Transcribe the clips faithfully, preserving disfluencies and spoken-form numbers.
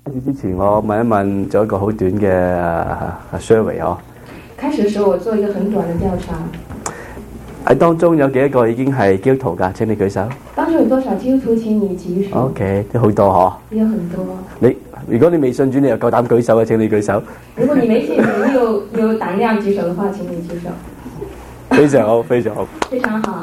開始之前，我問一問做一個好短嘅 survey 哦。 開始的時候，我做一個很短的調查。 喺當中有幾多個已經係基督徒㗎？請你舉手。 當中有多少基督徒？請你舉手。 OK，都好多嗬。 也有很多。 你如果你未信主，你又夠膽舉手嘅？請你舉手。 如果你沒信主，你有有膽量舉手的話，請你舉手。 非常好，非常好。 非常好。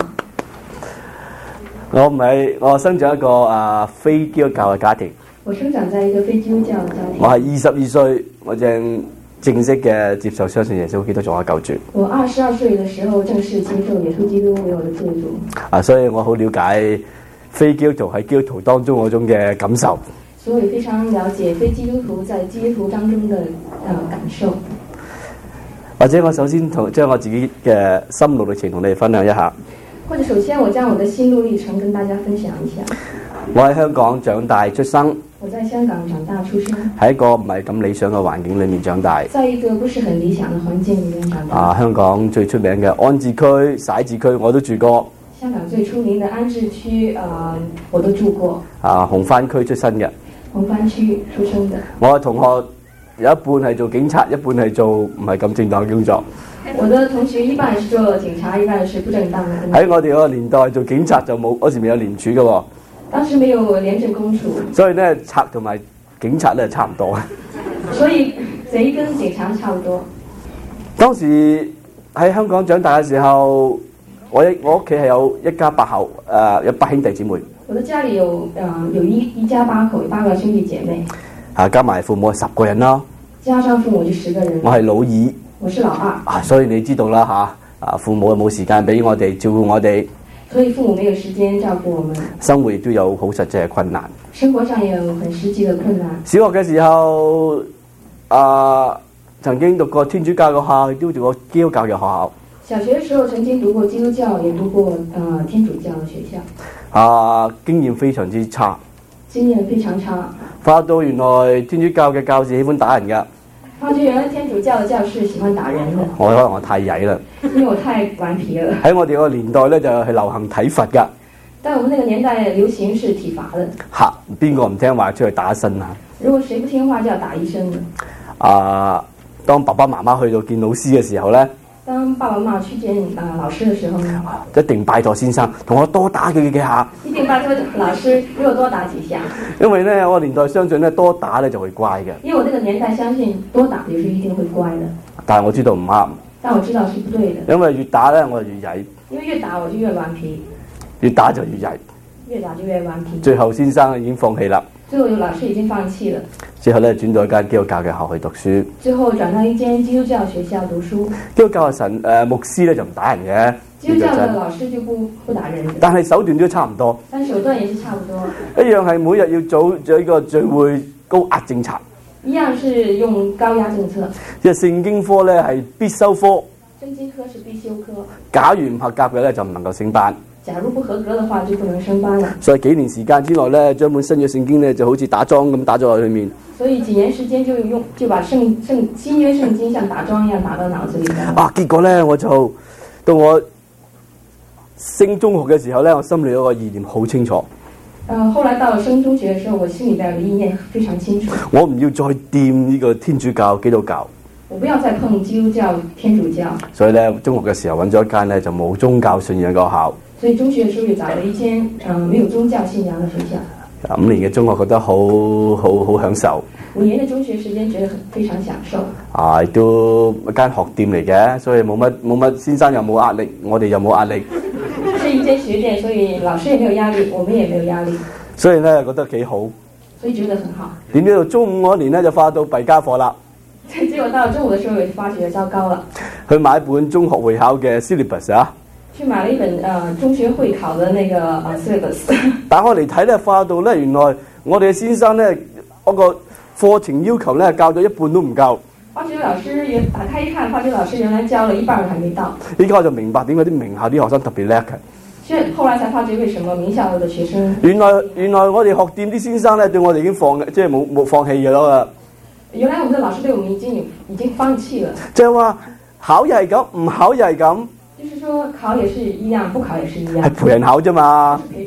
我唔係，我生長一個啊非基督教嘅家庭。 我生長在一個非基督教嘅家庭。 我係二十二歲，我正正式嘅接受相信耶穌基督做我救主。 我二十二歲嘅時候正式接受耶穌基督為我的救主。 啊，所以我好了解非基督徒喺基督徒當中嗰種嘅感受。 所以非常了解非基督徒在基督徒當中的呃感受。 或者我首先同將我自己嘅心路歷程同你哋分享一下。 或者首先我將我的心路歷程跟大家分享一下。 我喺香港長大出生。 我在香港長大出生。 喺一個唔係咁理想嘅環境裏面長大。 在一個不是很理想嘅環境裏面長大。 啊，香港最出名嘅安置區、徙置區我都住過。 香港最出名嘅安置區，呃，我都住過。 啊，紅番區出身嘅。 紅番區出生嘅。 我嘅同學有一半係做警察，一半係做唔係咁正當嘅工作。 我的同學一半是做警察，一半是不正當嘅工作。 喺我哋嗰個年代做警察就冇，嗰時未有廉署嘅喎。 當時沒有廉政公署。所以咧，賊同埋警察咧差唔多。 所以賊跟警察差唔多。 當時喺香港長大嘅時候，我一我屋企係有一家八口，誒、呃、有八兄弟姊妹。 我的家裡有誒、呃、有一一家八口，有八個兄弟姐妹。 啊，加埋父母係十個人啦。 加上父母就十個人。 我係老二。 我是老二。 啊，所以你知道啦嚇，啊父母冇時間俾我哋照顧我哋。 所以父母沒有時間照顧我們。生活亦都有好實際嘅困難。 生活上也有很實際嘅困難。 小學嘅時候，啊曾經讀過天主教嘅學校，亦都讀過基督教嘅學校。 小學嘅時候曾經讀過基督教，也讀過呃天主教嘅學校。 啊，經驗非常之差。 經驗非常差。 發到原來天主教嘅教士喜歡打人㗎。 發覺原來天主教嘅教士喜歡打人嘅。 我可能我太曳啦。 因為我太頑皮了。 喺我哋個年代咧，就係流行體罰㗎。 但我們那個年代流行是體罰的。 嚇，邊個唔聽話出去打一身啊？ 如果誰不聽話，就要打一身的。 啊，當爸爸媽媽去到見老師嘅時候咧， 當爸爸媽媽去見啊、呃、老師嘅時候呢， 一定拜託先生同我多打佢幾下。 一定拜託老師給我多打幾下。 因為咧，我年代相信咧，多打咧就會乖嘅。 因為我那個年代相信多打就是一定會乖的。 但係我知道唔啱。 但我知道是不對的。 因為越打咧，我就越曳。 因為越打我就越頑皮。 越打就越曳。 越打就越頑皮。 最後先生已經放棄啦。 最後有老師已經放棄了。 之後咧轉到一間基督教嘅學校去讀書。 最後轉到一間基督教學校讀書。 基督教嘅神誒、呃、牧師咧就唔打人嘅。 基督教嘅老師就不不打人。 但係手段都差唔多。 但手段也是差唔多。 一樣係每日要組咗一個聚會高壓政策。 一樣是用高壓政策。 即係聖經科咧係必修科。 聖經科是必修科。 假如唔合格嘅咧就唔能夠升班。 假如不合格的話就不能升班了。 所以幾年時間之內咧，將本新約聖經咧就好似打樁咁打咗落裏面。 所以幾年時間就用就把聖聖新約聖經像打樁一樣打到腦子裏面。 啊，結果咧我就到我升中學嘅時候咧，我心裏有個意念好清楚。 呃，後來到升中學嘅時候，我心裏邊嘅意念非常清楚。 我唔要再掂呢個天主教、基督教。 我不要再碰基督教、天主教。所以咧，中學嘅時候揾咗一間咧就冇宗教信仰嘅學校。 所以中學嘅時候就找了一間嗯、呃、沒有宗教信仰嘅學校。 五年嘅中學覺得好好好享受。 五年嘅中學時間覺得很非常享受。 啊，亦都一間學店嚟嘅，所以冇乜冇乜先生又冇壓力，我哋又冇壓力。 是一間學店，所以老師也沒有壓力，我們也沒有壓力。 所以咧覺得幾好。 所以覺得很好。 點知到中午嗰年咧就發到弊家伙啦。 結果到中午嘅時候，就發覺糟糕了。 去買一本中學會考嘅 syllabus 啊。 去買了一本呃中學會考的那個呃 syllabus。打開嚟睇咧，發到咧原來我哋嘅先生咧嗰個課程要求咧教咗一半都唔夠。發覺老師原打開一看，發覺老師原來教了一半還沒到。依家我就明白點解啲名校啲學生特別叻嘅。所以後來才發覺為什麼名校嘅學生。原來原來我哋學店啲先生咧對我哋已經放即係冇冇放棄咗啦。原來我們的老師對我們已經已經放棄了。即係話考又係咁，唔考又係咁。就是說考也是一樣，不考也是一樣。係陪人考啫嘛。係陪別人考。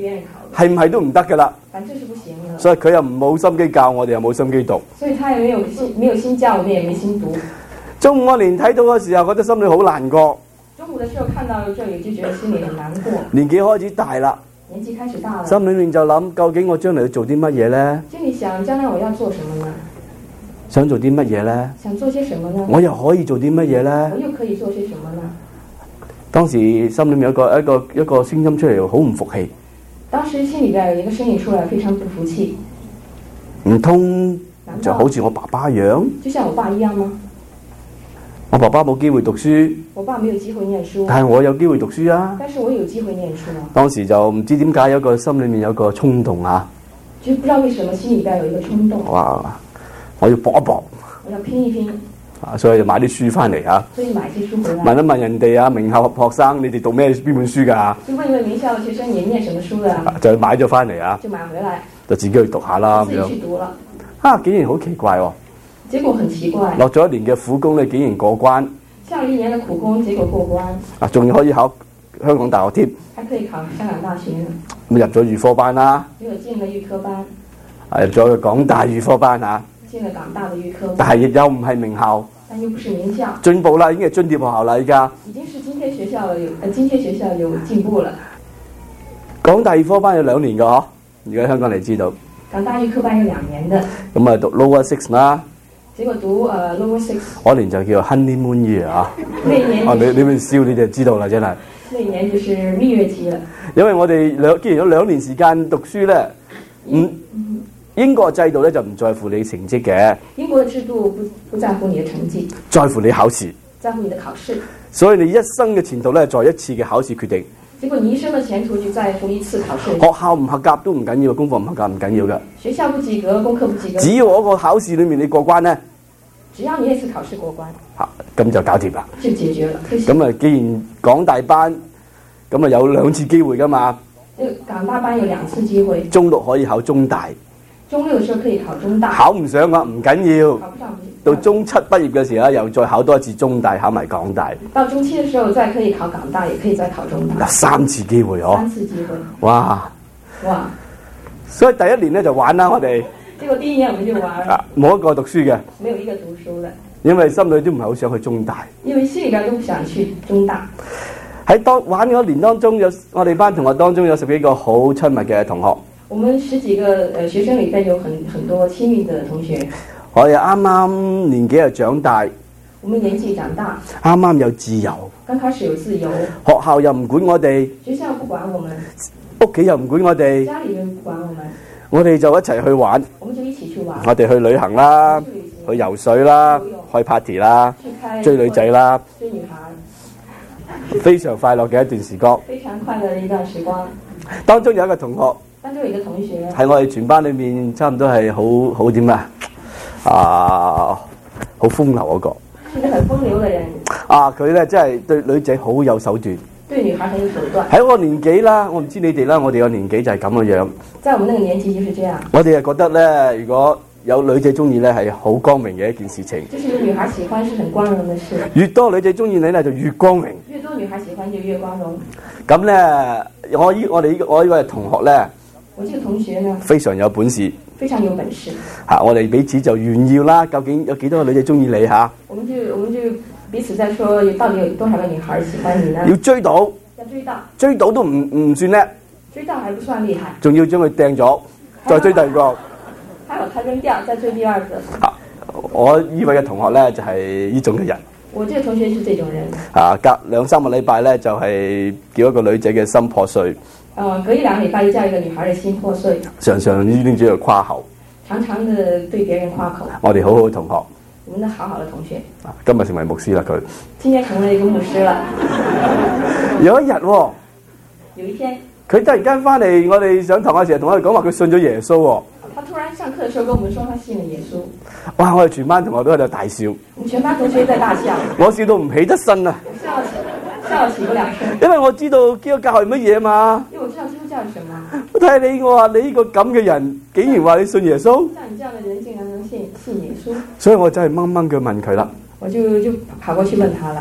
係唔係都唔得㗎啦。 反正是不行的。 所以佢又冇心機教我哋，又冇心機讀。 所以他也沒有心，沒有心教，我們也沒心讀。 中午我連睇到嘅時候，覺得心裏好難過。 中午嘅時候看到這裡就覺得心裡很難過。 年紀開始大啦， 年紀開始大了， 心裡面就諗，究竟我將來要做啲乜嘢呢？ 心裡想，將來我要做什麼呢？ 想做啲乜嘢呢？ 想做些什麼呢？ 我又可以做啲乜嘢呢？ 我又可以做些什麼呢？ 當時心裡面有一個一個一個聲音出嚟，好唔服氣。 當時心裡邊有一個聲音出來，非常不服氣。 唔通就好似我爸爸一樣？ 就像我爸一樣嗎？ 我爸爸冇機會讀書， 我爸沒有機會念書， 但係我有機會讀書啊！ 但是我有機會念書啊！ 當時就唔知點解有個心裏面有個衝動啊！ 就不知道為什麼心裏邊有一個衝動。 哇！我要搏一搏， 我要拼一拼啊！所以就買啲書翻嚟啊！ 所以買些書回來。 問一問人哋啊，名校學生，你哋讀咩邊本書㗎？ 就問一問名校嘅學生，你念什麼書啊？ 就買咗翻嚟啊！ 就買回來， 就自己去讀下啦咁樣。 自己去讀了。 啊！竟然好奇怪喎、哦！ 結果很奇怪。 落咗一年嘅苦功咧，竟然過關。 下了一年嘅苦功，結果過關。 啊，仲要可以考香港大學添。 還可以考香港大學。 咁入咗預科班啦。 結果進了預科班。 啊，入咗港大預科班啊。 進了港大嘅預科班。 但係又唔係名校。 但又不是名校。 進步啦，已經係津貼學校啦，依家。 已經是津貼學校了，有呃津貼學校有進步了。 港大預科班有兩年嘅嗬，而家香港你知道。 港大預科班有兩年的。 咁啊讀 lower six 啦。 結果讀誒、uh, lower six。嗰年就叫 honeymoon year 啊。 那年、就是。 啊，你你咪笑你就知道啦，真係。 那年就是蜜月期啦。因為我哋兩既然有兩年時間讀書咧，嗯。嗯英國制度咧就唔在乎你成績嘅。 英國嘅制度不不在乎你嘅成績， 在乎你考試。 在乎你嘅考試。 所以你一生嘅前途咧，在一次嘅考試決定。 結果你一生嘅前途就在乎一次考試。 學校唔合格都唔緊要，功課唔合格唔緊要㗎。 學校不及格，功課不及格。 只要我個考試裏面你過關咧， 只要你一次考試過關， 嚇咁就搞掂啦。 就解決了。 咁啊，既然港大班咁啊有兩次機會㗎嘛。 港大班有兩次機會。 中六可以考中大。 中六嘅時候可以考中大， 考唔上嘅唔緊要， 考不上到中七畢業嘅時候又再考多一次中大，考埋港大。 到中七嘅時候再可以考港大，也可以再考中大。 嗱，三次機會哦， 三次機會， 哇哇！ 所以第一年咧就玩啦，我哋。 結果第一年我們就玩。 啊，冇一個讀書嘅。 沒有一個讀書嘅。 因為心裏都唔係好想去中大。 因為心裏邊都不想去中大。 喺當玩嗰年當中，有我哋班同學當中有十幾個好親密嘅同學。 我們十幾個呃學生裏邊有很很多親密的同學。 我哋啱啱年紀又長大。 我們年紀長大。 啱啱有自由。 剛開始有自由。 學校又唔管我哋。 學校不管我們。 屋企又唔管我哋。 家裏人不管我們。 我哋就一齊去玩。 我們就一起去玩。 我哋去旅行啦，去游水啦，開 party 啦，追女仔啦。 追女孩。 非常快樂嘅一段時光。 非常快樂嘅一段時光。 當中有一個同學。 當中有一個同學喺我哋全班裏面，差唔多係好好點啊，啊，好風流嗰個。 係一個很風流嘅人。 啊，佢咧真係對女仔好有手段。 對女孩很有手段。 喺我年紀啦，我唔知你哋啦，我哋個年紀就係咁嘅樣。 在我們那個年紀就是這樣。 我哋係覺得咧，如果有女仔中意咧，係好光明嘅一件事情。 就是有女孩喜歡是很光榮嘅事。 越多女仔中意你咧，就越光明。 越多女孩喜歡就越光榮。 咁咧，我依我哋呢個我呢位同學咧。 我這個同學呢， 非常有本事， 非常有本事。 嚇、啊，我哋彼此就炫耀啦。究竟有幾多個女仔中意你嚇、啊？ 我們就我們就彼此在說，有到底有多少個女孩喜歡你呢？ 要追到， 要追到， 追到都唔唔算叻， 追到還不算厲害， 仲要將佢掟咗，再追第二個。 還有他扔掉，再追第二個。 啊，我呢位嘅同學咧就係、是、呢種嘅人。 我這個同學是這種人。 啊，隔兩三個禮拜咧就係、是、叫一個女仔嘅心破碎。 呃，隔一兩個禮拜叫一個女孩嘅心破碎。 常常呢啲叫做誇口。 常常的對別人誇口。 我哋好好嘅同學。 我們的好好的同學。 啊，今日成為牧師啦佢。 今天成為一個牧師啦。 有一日、哦。 有一天。佢突然間翻嚟，我哋上堂嘅時候同我哋講話佢信咗耶穌、哦。 他突然上課嘅時候跟我們說他信了耶穌。 哇！我哋全班同學都喺度大笑。 我們全班同學在大笑。 我笑到唔起得身啊！ 笑起，笑起不了身。 因為我知道基督教係乜嘢嘛。 因為我知道基督教係什麼。 我睇你，我話你呢個咁嘅人，竟然話你信耶穌。 像你這樣嘅人，竟然能信信耶穌。 所以我真係掹掹腳問佢啦。 我就就跑過去問他啦。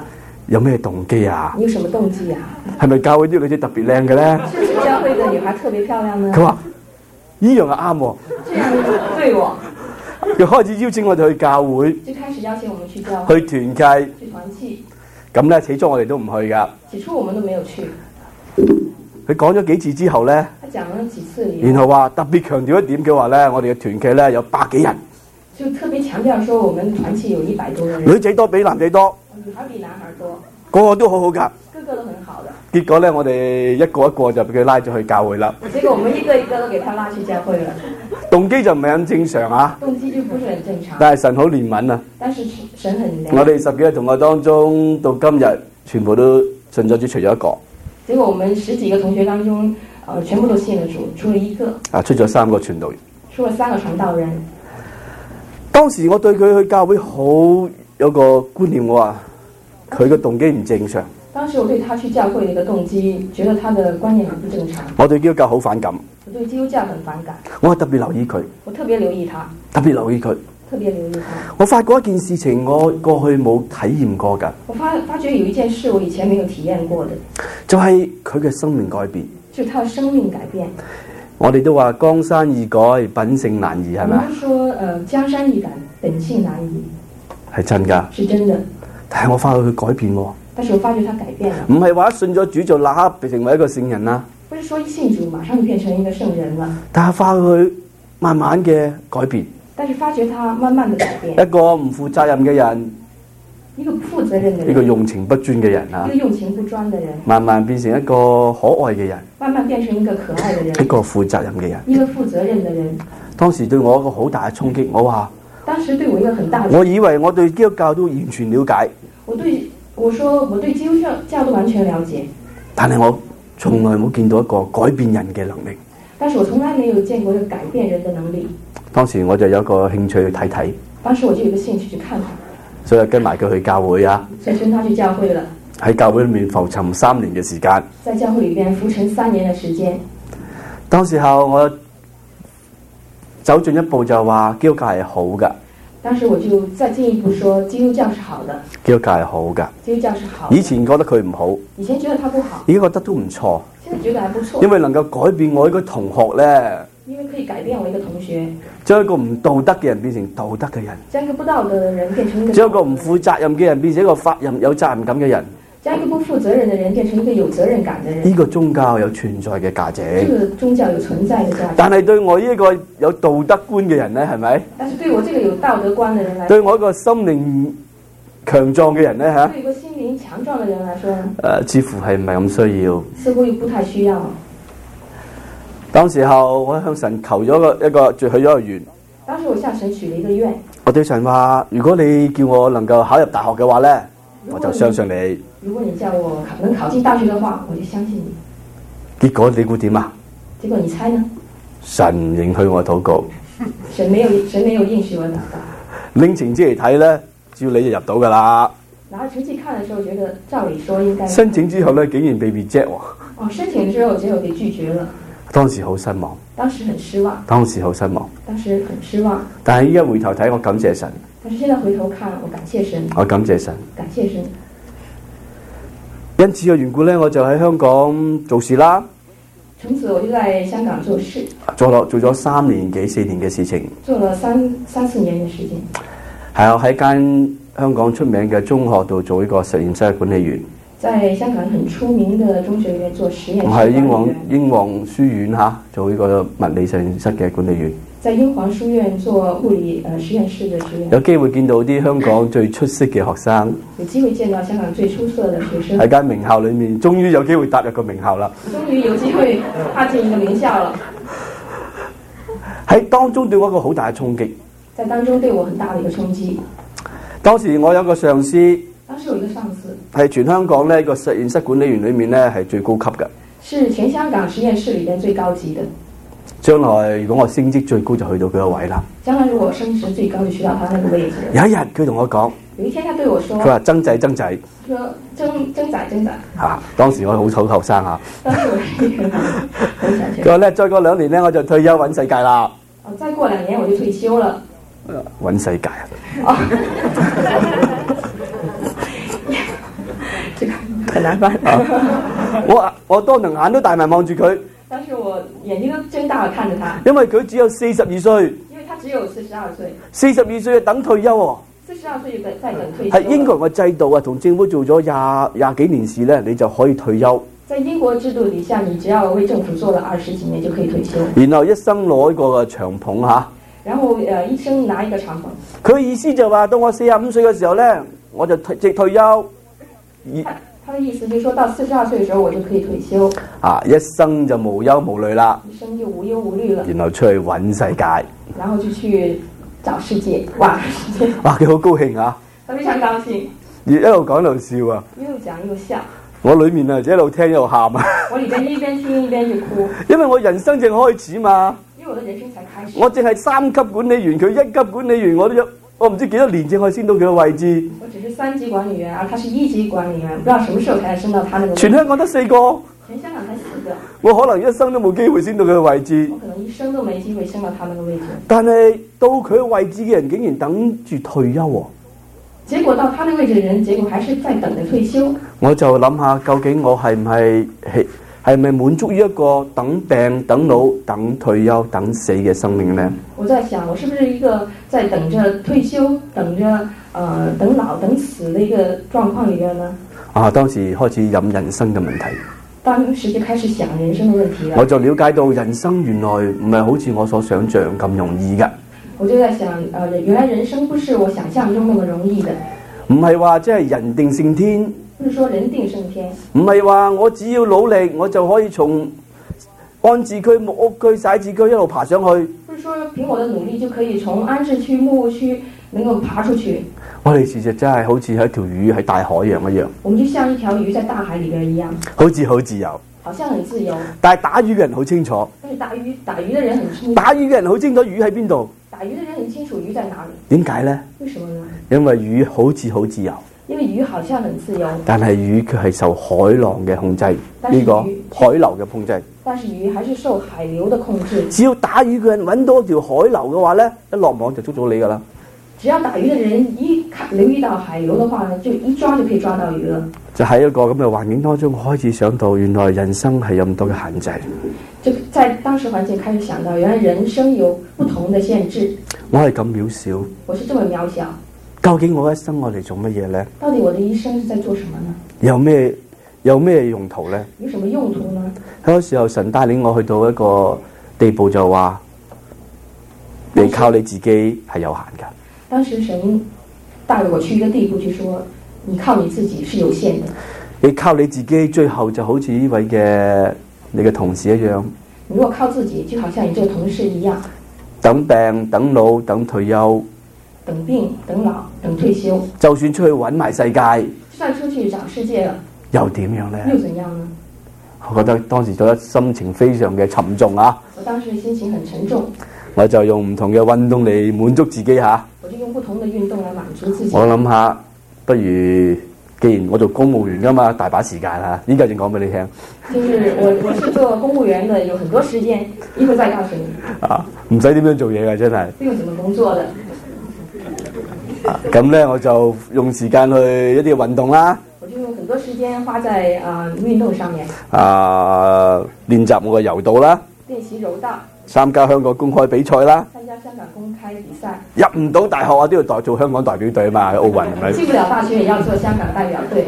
有咩動機啊？ 你有什麼動機啊？ 係咪教會啲女仔特別靚嘅咧？ 是不是教會的女孩特別漂亮呢？ 佢話呢樣就啱喎。 這樣對我。 佢開始邀請我哋去教會， 就開始邀請我們去教會， 去團契， 去團契。 咁咧，起初我哋都唔去噶。 起初我們都沒有去。 佢講咗幾次之後咧， 他講咗幾次， 然後話特別強調一點嘅話咧，我哋嘅團契咧有百幾人， 就特別強調說我們團契有一百多個人， 女仔多比男仔多， 女孩比男孩多， 個個都好好噶， 個個都很好的。 結果咧，我哋一個一個就俾佢拉咗去教會啦。 結果我們一個一個都給他拉去教會了。 動機就唔係咁正常啊， 動機就不是很正常。 但係神好憐憫啊。 但是神很憐憫。 我哋十幾個同學當中，到今日全部都信咗主，除咗一個。 結果我們十幾個同學當中，呃，全部都信了主，除了一個。啊， 出咗三個傳道人。 出了三個傳道人。 當時我對佢去教會好有個觀念，我話佢嘅動機唔正常。 當時我對他去教會的一個動機，覺得他的觀念很不正常。 我對基督教好反感。 我對基督教很反感。 我特別留意佢。 我特別留意他。 特別留意佢。 特別留意他。 我發覺一件事情，我過去冇體驗過㗎。 我發發覺有一件事，我以前沒有體驗過的， 就係佢嘅生命改變。 就是他的生命改變。 我哋都話江山易改，品性難移，係咪啊？ 我們都說，呃，江山易改，本性難移。 係真㗎。 是真的。 但係我發覺佢改變喎。 但是我發覺他改變了。 唔係話信咗主就立刻成為一個聖人啦。 不是說一信主馬上就變成一個聖人了。 但係發覺佢慢慢嘅改變。 但是發覺他慢慢的改變。 一個唔負責任嘅人。 一個不負責任嘅人。 一個用情不專嘅人啊。 一個用情不專嘅人。 慢慢變成一個可愛嘅人。慢慢變成一個可愛嘅人。 一個負責任嘅人。 一個負責任嘅人。 當時對我一個好大嘅衝擊，我話。 當時對我一個很大的。 我以為我對基督教都完全了解。 我對。我說我對基督教教都完全了解， 但係我從來冇見到一個改變人嘅能力。 但是我從來沒有見過一個改變人的能力。 當時我就有個興趣去睇睇。 當時我就有個興趣去看看。 所以跟埋佢去教會啊。 所以跟他去教會了。 喺教會裏面浮沉三年嘅時間。 在教會裏邊浮沉三年嘅時間。 當時候我走進一步就話基督教係好㗎。 當時我就再進一步說，基督教是好的。 基督教係好㗎。 基督教是好的。 以前覺得佢唔好。 以前覺得他不好。 而家覺得都唔錯。 現在覺得還不錯。 因為能夠改變我一個同學咧。 因為可以改變我一個同學。 將一個唔道德嘅人變成道德嘅人。 將一個不道德嘅人變成一個。 將一個唔負責任嘅人變成一個責任有責任感嘅人。 將一個不負責任嘅人變成一個有責任感嘅人。 呢個宗教有存在嘅價值。 呢個宗教有存在嘅價值。 但係對我呢個有道德觀嘅人咧，係咪？ 但是對我這個有道德觀嘅人來說， 對我一個心靈強壯嘅人咧嚇， 對一個心靈強壯嘅人來說，誒、 呃，似乎係唔係咁需要？ 似乎又不太需要。 當時候我向神求咗個一個，就許咗個願。 當時我向神許了一個願。 我對神話：如果你叫我能夠考入大學嘅話咧，我就相信你。 如果你叫我考能考進大學嘅話，我就相信你。 結果你估點啊？ 結果你猜呢？ 神應許我禱告。 神沒有神沒有應許我禱告。 拎成績嚟睇咧，只要你就入到噶啦。 拿成績看嘅時候，覺得照理說應該。 申請之後咧，竟然被 reject 喎。 哦，申請之後結果被拒絕了。 當時好失望。 當時很失望。 當時好失望。 當時很失望。 但係依家回頭睇，我感謝神。 但是現在回頭看，我感謝神。 我感謝神。 感謝神。 因此嘅緣故咧，我就喺香港做事啦。 從此我就在香港做事。 做咗做咗三年幾四年嘅事情。 做了三三四年嘅時間。 係啊，喺間香港出名嘅中學度做呢個實驗室嘅管理員。 在香港很出名嘅中學裏面做實驗室。 我喺英皇英皇書院嚇做呢個物理實驗室嘅管理員。 在英皇書院做物理誒實驗室嘅實驗。 有機會見到啲香港最出色嘅學生。 有機會見到香港最出色嘅學生。 喺間名校裏面，終於有機會踏入個名校啦。 終於有機會踏進一個名校了。 喺當中對我一個好大嘅衝擊。 在當中對我很大的一個衝擊。 當時我有個上司。 當時有一個上司。係全香港呢個實驗室管理員裏面呢係最高級嘅。 是全香港實驗室裏面最高級的。 將來如果我升職最高就去到佢個位啦。 將來如果我升職最高就去到他那個位置。 有一日佢同我講。 有一天他對我說。 佢話曾仔曾仔。 佢說曾曾仔曾仔。 嚇、啊！當時我好醜後生嚇。 當時我係一個好小學。 佢話咧，再過兩年咧我就退休揾世界啦。 哦，再過兩年我就退休了。 揾世界啊！ 很難辦。 我我當堂眼都大埋望住佢。 當時我眼睛都睜大了看着他。 因為佢只有四十二歲。 因為他只有四十二歲。 四十二歲就等退休喎。 四十二歲就在等退休。 係英國人嘅制度啊，同政府做咗廿廿幾年事咧，你就可以退休。 在英國制度底下，你只要為政府做了二十幾年就可以退休。 然後一生攞一個長俸嚇。 然後誒、呃，一生拿一個長俸。佢意思就話，到我四十五歲嘅時候咧，我就退即退休。 他他的意思就是說到四十二歲嘅時候，我就可以退休。 啊，一生就無憂無慮啦。 一生就無憂無慮了。 然後出去揾世界。 然後就去找世界，哇！世界。 哇！佢好高興啊！ 他非常高興。 一路講一路笑啊！ 一路講一路笑。 我裏面啊，一路聽一路喊啊！ 我裏邊一邊聽一邊就哭。 因為我人生正開始嘛。 因為我的人生才開始。 我淨係三級管理員，佢一級管理員，我都有我唔知幾多年先可以升到佢嘅位置。 我只是三級管理員，而他是一級管理員，不知道什麼時候才能升到他那個位置。 全香港得四個。 全香港才四個。 我可能一生都冇機會升到佢嘅位置。 我可能一生都沒機會升到他那個位置。 但係到佢嘅位置嘅人，竟然等住退休喎。 結果到他那個位置嘅人，結果還是在等着退休。 我就諗下，究竟我係唔係係係咪滿足於一個等病、等老、等退休、等死嘅生命呢？ 我在想，我是不是一個在等着退休、等着呃等老、等死的一個狀況裏邊呢？啊， 當時開始諗人生嘅問題。 當時就開始想人生嘅問題啦。 我就了解到人生原來唔係好似我所想象咁容易嘅。 我就在想，呃，原來人生不是我想象中那麼容易的。 唔係話即係人定勝天。 不是說人定勝天。 唔係話我只要努力，我就可以從安置區、木屋區、徙置區一路爬上去。 不是說憑我的努力就可以從安置區、木屋區能夠爬出去。 我哋事實真係好似係一條魚喺大海洋一樣。 我們就像一條魚在大海裏邊一樣。 好似好自由。 好像很自由。 但係打魚嘅人好清楚。 但是打魚打魚的人很清楚。 打魚嘅人好清楚魚喺邊度。 打魚的人很清楚魚在哪裏。 點解呢？ 為什麼呢？ 因為魚好似好自由。 因為魚好像很自由。但係魚卻係受海浪嘅控制。呢個海流嘅控制。 但是魚還是受海流的控制。 只要打魚嘅人揾到條海流嘅話呢，一落網就捉到你噶啦。 只要打魚的人一看留意到海流的話呢，就一抓就可以抓到魚了。 就喺一個咁嘅環境當中，我開始想到原來人生係有咁多嘅限制。 就在當時環境開始想到，原來人生有不同的限制。 我係咁渺小。 我是這麼渺小。 究竟我一生我嚟做乜嘢呢？ 到底我的一生是在做什麼呢？ 有咩有咩用途呢？ 有什麼用途呢？ 喺嗰時候神帶領我去到一個地步就話，你靠你自己係有限噶。 當時神帶我去一個地步，就說你靠你自己是有限的。 你靠你自己，最後就好似呢位嘅你嘅同事一樣。 如果靠自己，就好像你這個同事一樣。 等病、等老、等退休。 等病、等老、等退休。 就算出去揾埋世界， 就算出去找世界了， 又點樣呢？ 又怎樣呢？ 我覺得當時覺得心情非常嘅沉重啊！ 我當時心情很沉重。 我就用唔同嘅運動嚟滿足自己吓。 我就用不同的運動來滿足自己。 我諗下，不如既然我做公務員噶嘛，大把時間吓，依家就講俾你聽。 就是我我是做公務員的，有很多時間，一會再告訴你。 啊，唔使點樣做嘢噶，真係。 不用怎麼工作的。 咁咧、啊，我就用時間去一啲運動啦。 我就用很多時間花在啊、呃、運動上面。 啊，練習我嘅柔道啦。 練習柔道。 參加香港公開比賽啦。 參加香港公開比賽。 入唔到大學啊，都要代做香港代表隊嘛，喺奧運係咪？ 進不了大學也要做香港代表隊。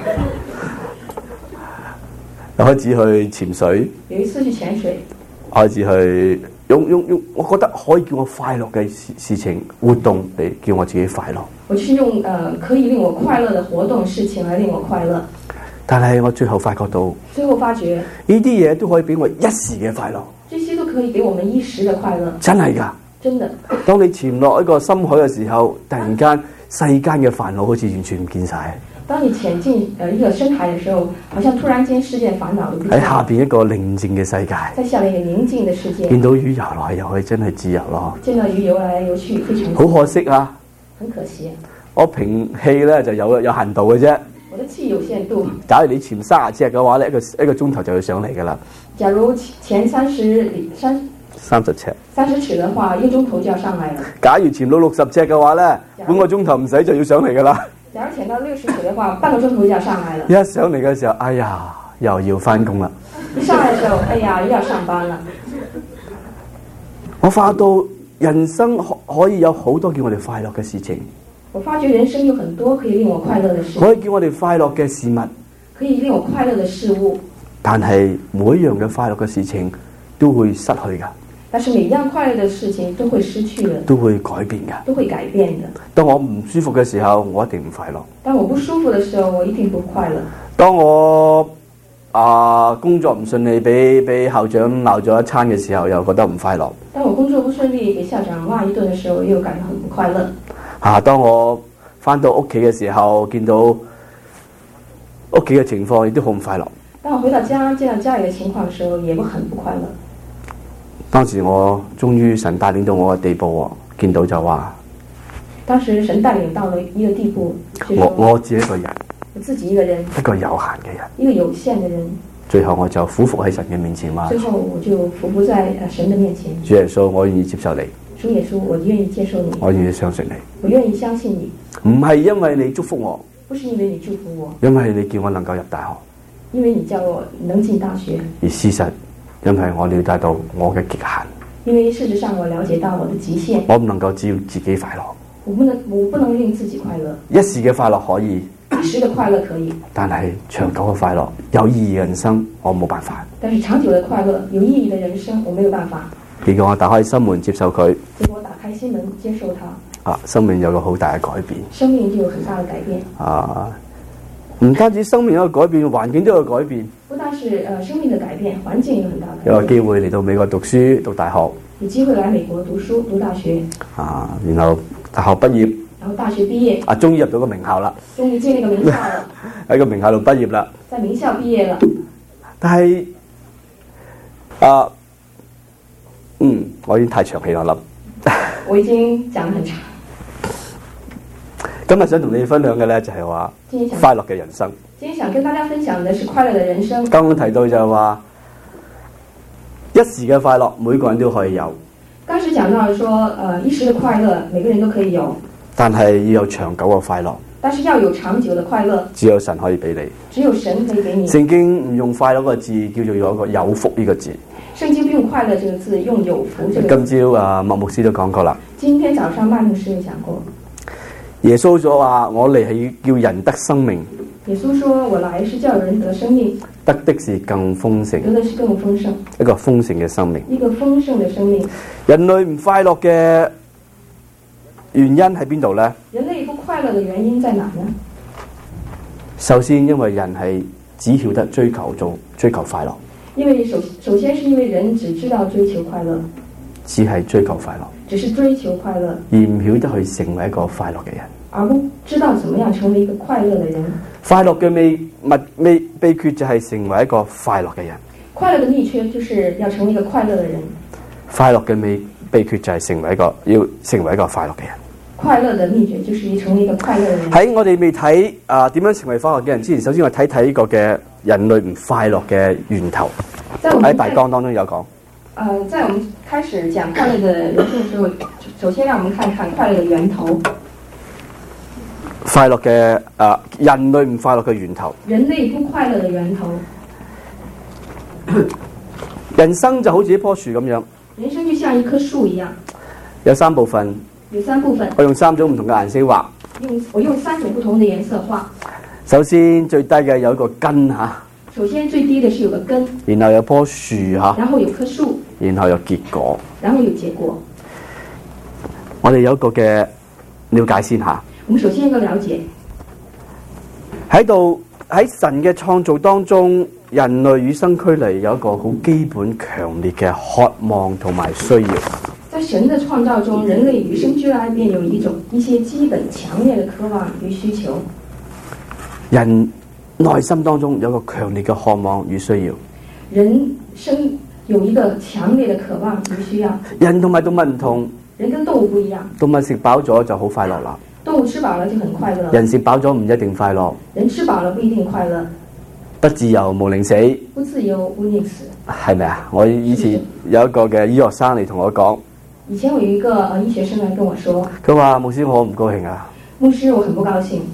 又開始去潛水。 有一次去潛水。 開始去用用用，我覺得可以叫我快樂嘅事事情活動嚟叫我自己快樂。我就是用誒、呃、可以令我快樂嘅活動事情嚟令我快樂。但係我最後發覺到，最後發覺呢啲嘢都可以俾我一時嘅快樂。這些都可以給我們一時嘅快樂。真係㗎，真的。當你潛落一個深海嘅時候，突然間世間嘅煩惱好似完全唔見晒。當你潛進誒一個深海嘅時候，好像突然間世界煩惱都不見。喺下邊一個寧靜嘅世界。在下面一個寧靜嘅世界。見到魚游來游去，真係自由咯。見到魚游來游去，非常。好可惜啊！很可惜。我平氣咧就有有限度嘅啫。我的氣有限度。假如你潛三十尺嘅話咧，一個一個鐘頭就要上嚟噶啦。假如潛三十三三十尺，三十尺嘅話，一個鐘頭就要上嚟啦。假如潛到六十尺嘅話咧，半個鐘頭唔使就要上嚟噶啦。 假如潛到六十歲嘅話，半個鐘頭就上來了。 一上嚟嘅時候，哎呀，又要翻工啦。 一上來嘅時候，哎呀，又要上班啦。 我發到人生可以有好多叫我哋快樂嘅事情。 我發覺人生有很多可以令我快樂嘅事。 可以叫我哋快樂嘅事物。 可以令我快樂嘅事物。 但係每一樣嘅快樂嘅事情都會失去噶。 但是每一樣快樂嘅事情都會失去了。 都會改變噶。 都會改變的。 當我唔舒服嘅時候，我一定唔快樂。 當我不舒服嘅時候，我一定不快樂。 當我啊、呃、工作唔順利，俾俾校長鬧咗一餐嘅時候，又覺得唔快樂。 當我工作不順利，俾校長罵一頓嘅時候，又感到很不快樂。 啊，當我翻到屋企嘅時候，見到屋企嘅情況，亦都好唔快樂。 當我回到家，見到家裏嘅情況嘅時候，也會很不快樂。 當時我終於神帶領到我嘅地步，見到就話。 當時神帶領到了一個地步， 我我自己一個人， 我自己一個人， 一個有限嘅人， 一個有限嘅人。 最後我就俯伏喺神嘅面前話。 最後我就俯伏在神嘅面前。 主耶穌，我願意接受你。 主耶穌，我願意接受你。 我願意相信你。 我願意相信你。 唔係因為你祝福我， 不是因為你祝福我， 因為你叫我能夠入大學， 因為你叫我能進大學。 而事實，因為我了解到我嘅極限。 因為事實上我了解到我的極限。 我唔能夠只要自己快樂。 我不能，我不能令自己快樂。 一時嘅快樂可以， 一時嘅快樂可以， 但係長久嘅快樂、有意義嘅人生，我冇辦法。 但是長久嘅快樂、有意義嘅人生，我沒有辦法。 結果我打開心門接受佢， 結果我打開心門接受他， 啊，生命有個好大嘅改變。 生命就有很大嘅改變。 啊，唔單止生命有個改變，環境都有改變。 不單是誒、呃、生命嘅改變，環境有很大嘅改變。 有個機會嚟到美國讀書讀大學。 有機會來美國讀書讀大學。 啊，然後大學畢業。 然後大學畢業。 啊，終於入到個名校啦。 終於進呢個名校啦。 喺個名校度畢業啦。 在名校畢業了。 但係，啊，嗯，我已經太長氣我諗。 我已經講得很長。 今日想同你分享嘅咧，就係話快樂嘅人生。 今天想跟大家分享嘅是快樂嘅人生。 剛剛提到就係話一時嘅快樂，每個人都可以有。 當時講到說，呃，一時嘅快樂，每個人都可以有。 但係要有長久嘅快樂。 但是要有長久嘅快樂。只有神可以俾你。 只有神可以給你。 聖經唔用快樂個字，叫做有一個有福呢個字。 聖經不用快樂這個字，用有福這個字。 今朝啊，麥牧師都講過啦。 今天早上麥牧師有講過。 耶穌所話：我嚟係叫人得生命。 耶穌說：我來是叫人得生命， 得的是更豐盛。 得的是更豐盛。 一個豐盛嘅生命。 一個豐盛嘅生命。 人類唔快樂嘅原因喺邊度呢？ 人類不快樂嘅原因在哪呢？ 首先，因為人係只曉得追求做追求快樂。 因為首首先是因為人只知道追求快樂。 只係追求快樂。只是追求快樂，而唔曉得去成為一個快樂嘅人。 而不知道怎麼樣成為一個快樂嘅人。 快樂嘅秘密秘秘訣就係成為一個快樂嘅人。 快樂嘅秘訣就是要成為一個快樂嘅人。 快樂嘅秘秘訣就係成為一個要成為一個快樂嘅人。 快樂嘅秘訣就是要成為一個快樂嘅人。 喺我哋未睇啊點樣成為快樂嘅人之前，首先我睇睇呢個嘅人類唔快樂嘅源頭。喺大綱當中有講。 呃，在我們開始講快樂的人生的時候，首先讓我們看看快樂的源頭。 快樂嘅啊，人類唔快樂嘅源頭。 人類不快樂的源頭。 人生就好似一棵樹咁樣。 人生就像一棵樹一樣。 有三部分。 有三部分。 我用三種唔同嘅顏色畫。 用我用三種不同的顏色畫。 首先最低嘅有一個根吓。 首先最低的是有個根， 然後有棵樹吓， 然後有棵樹， 然後有結果， 然後有結果。 我哋有一個嘅了解先吓。 我們首先一個了解， 喺度喺神嘅創造當中，人類與生俱嚟有一個好基本強烈嘅渴望同埋需要。 在神的創造中，人類與生俱來便有一種一些基本強烈的渴望與需求。 人內心當中有一個強烈嘅渴望與需要。 人生有一個強烈的渴望與需要。 人同埋動物唔同。 人跟動物不一樣。動物食飽咗就好快樂啦。 動物吃飽了就很快樂。 人食飽咗唔一定快樂。 人吃飽了不一定快樂。 不自由無寧死。 不自由無寧死。係咪啊？我以前有一個嘅醫學生嚟同我講。 以前我有一個呃醫學生來跟我說。 佢話牧師我唔高興啊。 牧師我很不高興。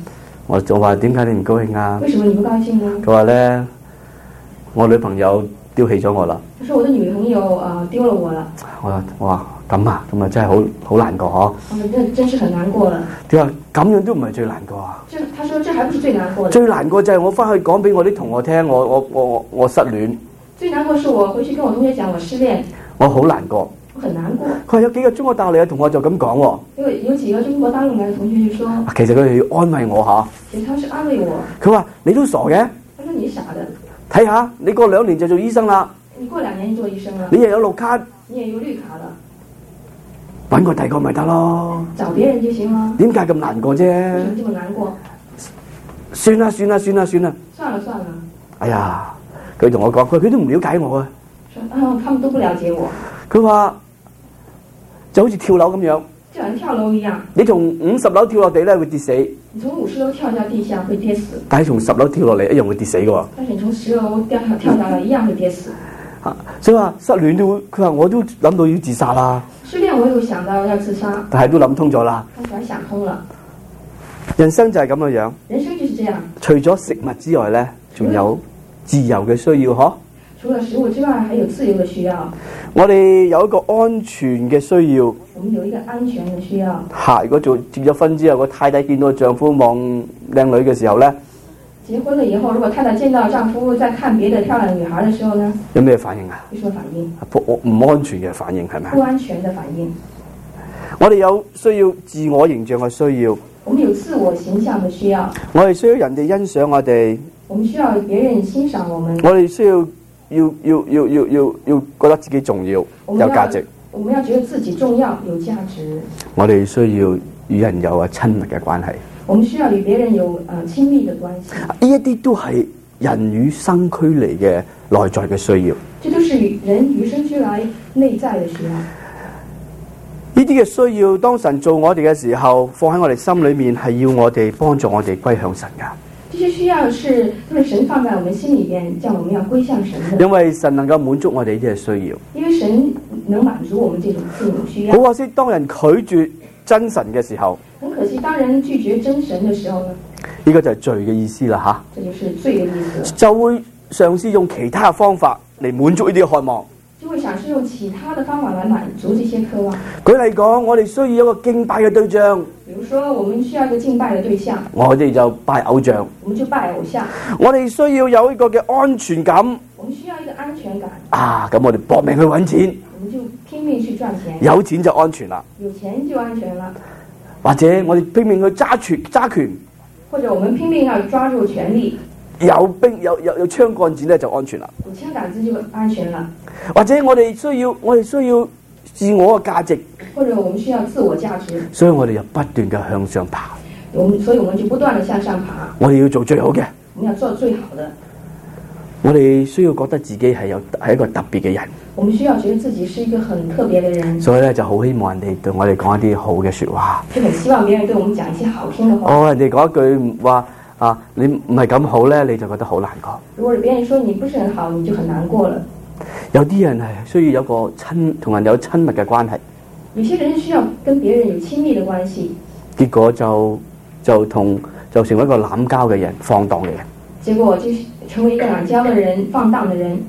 我就話點解你唔高興啊？ 為什麼你不高興呢？ 佢話咧，我女朋友丟棄咗我啦。 佢說我的女朋友啊丟了我啦。 我話我話咁啊，咁啊真係好好難過嗬。 我真真是很難過啦。 佢話咁樣都唔係最難過啊。 這他說這還不是最難過的。 最難過就係我翻去講俾我啲同學聽，我我我我我失戀。 最難過是我回去跟我同學講我失戀。 我好難過。 我很難過。 佢話有幾個中國大陸嚟嘅同學就咁講喎。 因為有幾個中國大陸嚟嘅同學就說。 其實佢哋要安慰我嚇。 其實他是安慰我。 佢話你都傻嘅。 他說你傻的。 睇下你過兩年就做醫生啦。 你過兩年做醫生啦。 你又有綠卡。 你也有綠卡了。 揾個第二個咪得咯。 找別人就行了。 點解咁難過啫？ 為什麼這麼難過？ 算啦算啦算啦算啦。 算了算了。 哎呀，佢同我講，佢佢都唔了解我啊。 啊，他們都不了解我。 佢話就好似跳樓咁樣。 就好像跳樓一樣。你從五十樓跳落地咧會跌死。 你從五十樓跳下地下會跌死。 但係從十樓跳落嚟一樣會跌死嘅。 但是你從十樓掉下跳下來一樣會跌死。 啊，所以話失戀都，佢話我都諗到要自殺啦。 失戀我有想到要自殺， 但係都諗通咗啦。 但係想通了。 人生就係咁嘅樣。 人生就是這樣。除咗食物之外咧，仲有自由嘅需要，嗬。 除了食物之外，還有自由嘅需要。 我哋有一個安全嘅需要。 我們有一個安全嘅需要。 嚇！如果做結咗婚之後，個太太見到丈夫望靚女嘅時候咧， 結婚了以後，如果太太見到丈夫在看別的漂亮女孩嘅時候呢， 有咩反應啊？ 有什麼反應？ 唔安全嘅反應係咪？ 不安全嘅反應。 我哋有需要自我形象嘅需要。 我們有自我形象嘅需要。 我哋需要人哋欣賞我哋。 我們需要別人欣賞我們。 我哋需要要要要要要要覺得自己重要，有價值。 我們要覺得自己重要，有價值。 我哋需要與人有啊親密嘅關係。 我們需要與別人有啊親密嘅關係。 呢一啲都係人與生俱嚟嘅內在嘅需要。 這都是人與生俱來內在嘅需要。 呢啲嘅需要，當神做我哋嘅時候，放喺我哋心裏面，係要我哋幫助我哋歸向神噶。 這些需要是都是神放在我們心裏邊，叫我們要歸向神的。 因為神能夠滿足我哋呢啲嘅需要。 因為神能滿足我們這種這種需要。 好可惜，當人拒絕真神嘅時候， 很可惜，當人拒絕真神嘅時候呢？ 呢個就係罪嘅意思啦，吓。 這就是罪嘅意思。 就會嘗試用其他嘅方法嚟滿足呢啲渴望。 就會想是用其他的方法來滿足這些渴望。 舉例講，我哋需要一個敬拜嘅對象。 比如說，我們需要一個敬拜嘅對象。 我哋就拜偶像。 我們就拜偶像。 我哋需要有一個嘅安全感。 我們需要一個安全感。 啊，咁我哋搏命去揾錢。 我們就拼命去賺錢。 有錢就安全啦。 有錢就安全啦。 或者我哋拼命去揸權揸權。 或者我們拼命要抓住權力。 有兵有有有槍桿子咧就安全啦。 有槍桿子就安全啦。 或者我哋需要我哋需要自我嘅價值。 或者我們需要自我價值。 所以我哋又不斷嘅向上爬。 我們所以我們就不斷地向上爬。 我哋要做最好嘅。 我們要做最好的。 我哋需要覺得自己係有係一個特別嘅人。 我們需要覺得自己是一個很特別嘅人。 所以咧就好希望人哋對我哋講一啲好嘅說話。 就很希望別人對我們講一些好聽嘅話。 哦，人哋講一句話。啊！你唔係咁好咧，你就覺得好難過。 如果別人說你不是很好，你就很難過了。 有啲人係需要有個親同人有親密嘅關係。 有些人需要跟別人有親密嘅關係。 結果就就同就成為一個濫交嘅人、放蕩嘅人。 結果就成為一個濫交嘅人、放蕩嘅人。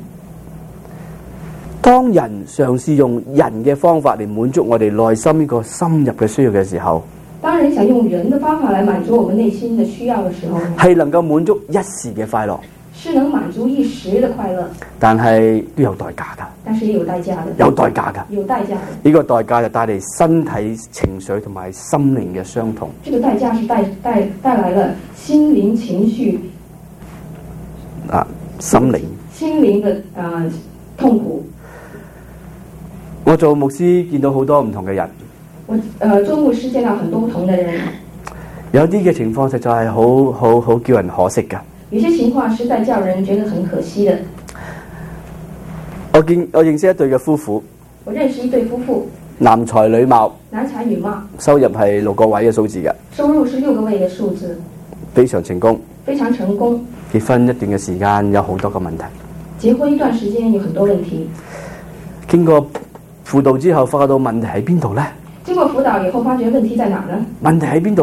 當人嘗試用人嘅方法嚟滿足我哋內心呢個深入嘅需要嘅時候。 當人想用人的方法來滿足我們內心的需要的時候， 係能夠滿足一時嘅快樂， 是能滿足一時的快樂， 但係都有代價噶。 但是也有代價的， 有代價噶， 有代價的。 呢個代價就帶嚟身體、情緒同埋心靈嘅傷痛。 這個代價是帶帶帶來了心靈情緒啊，心靈心靈的啊、呃、痛苦。 我做牧師見到好多唔同嘅人。 我呃做牧師見到很多不同的人， 有啲嘅情況實在係好好好叫人可惜噶。 有些情況實在叫人覺得很可惜的。 我見我認識一對嘅夫婦， 我認識一對夫婦， 男才女貌， 男才女貌， 收入係六個位嘅數字嘅， 收入是六個位嘅數字， 非常成功， 非常成功。 結婚一段嘅時間有好多個問題， 結婚一段時間有很多問題。 經過輔導之後，發覺到問題喺邊度呢？ 經過輔導以後，發覺問題在哪呢？ 問題喺邊度呢？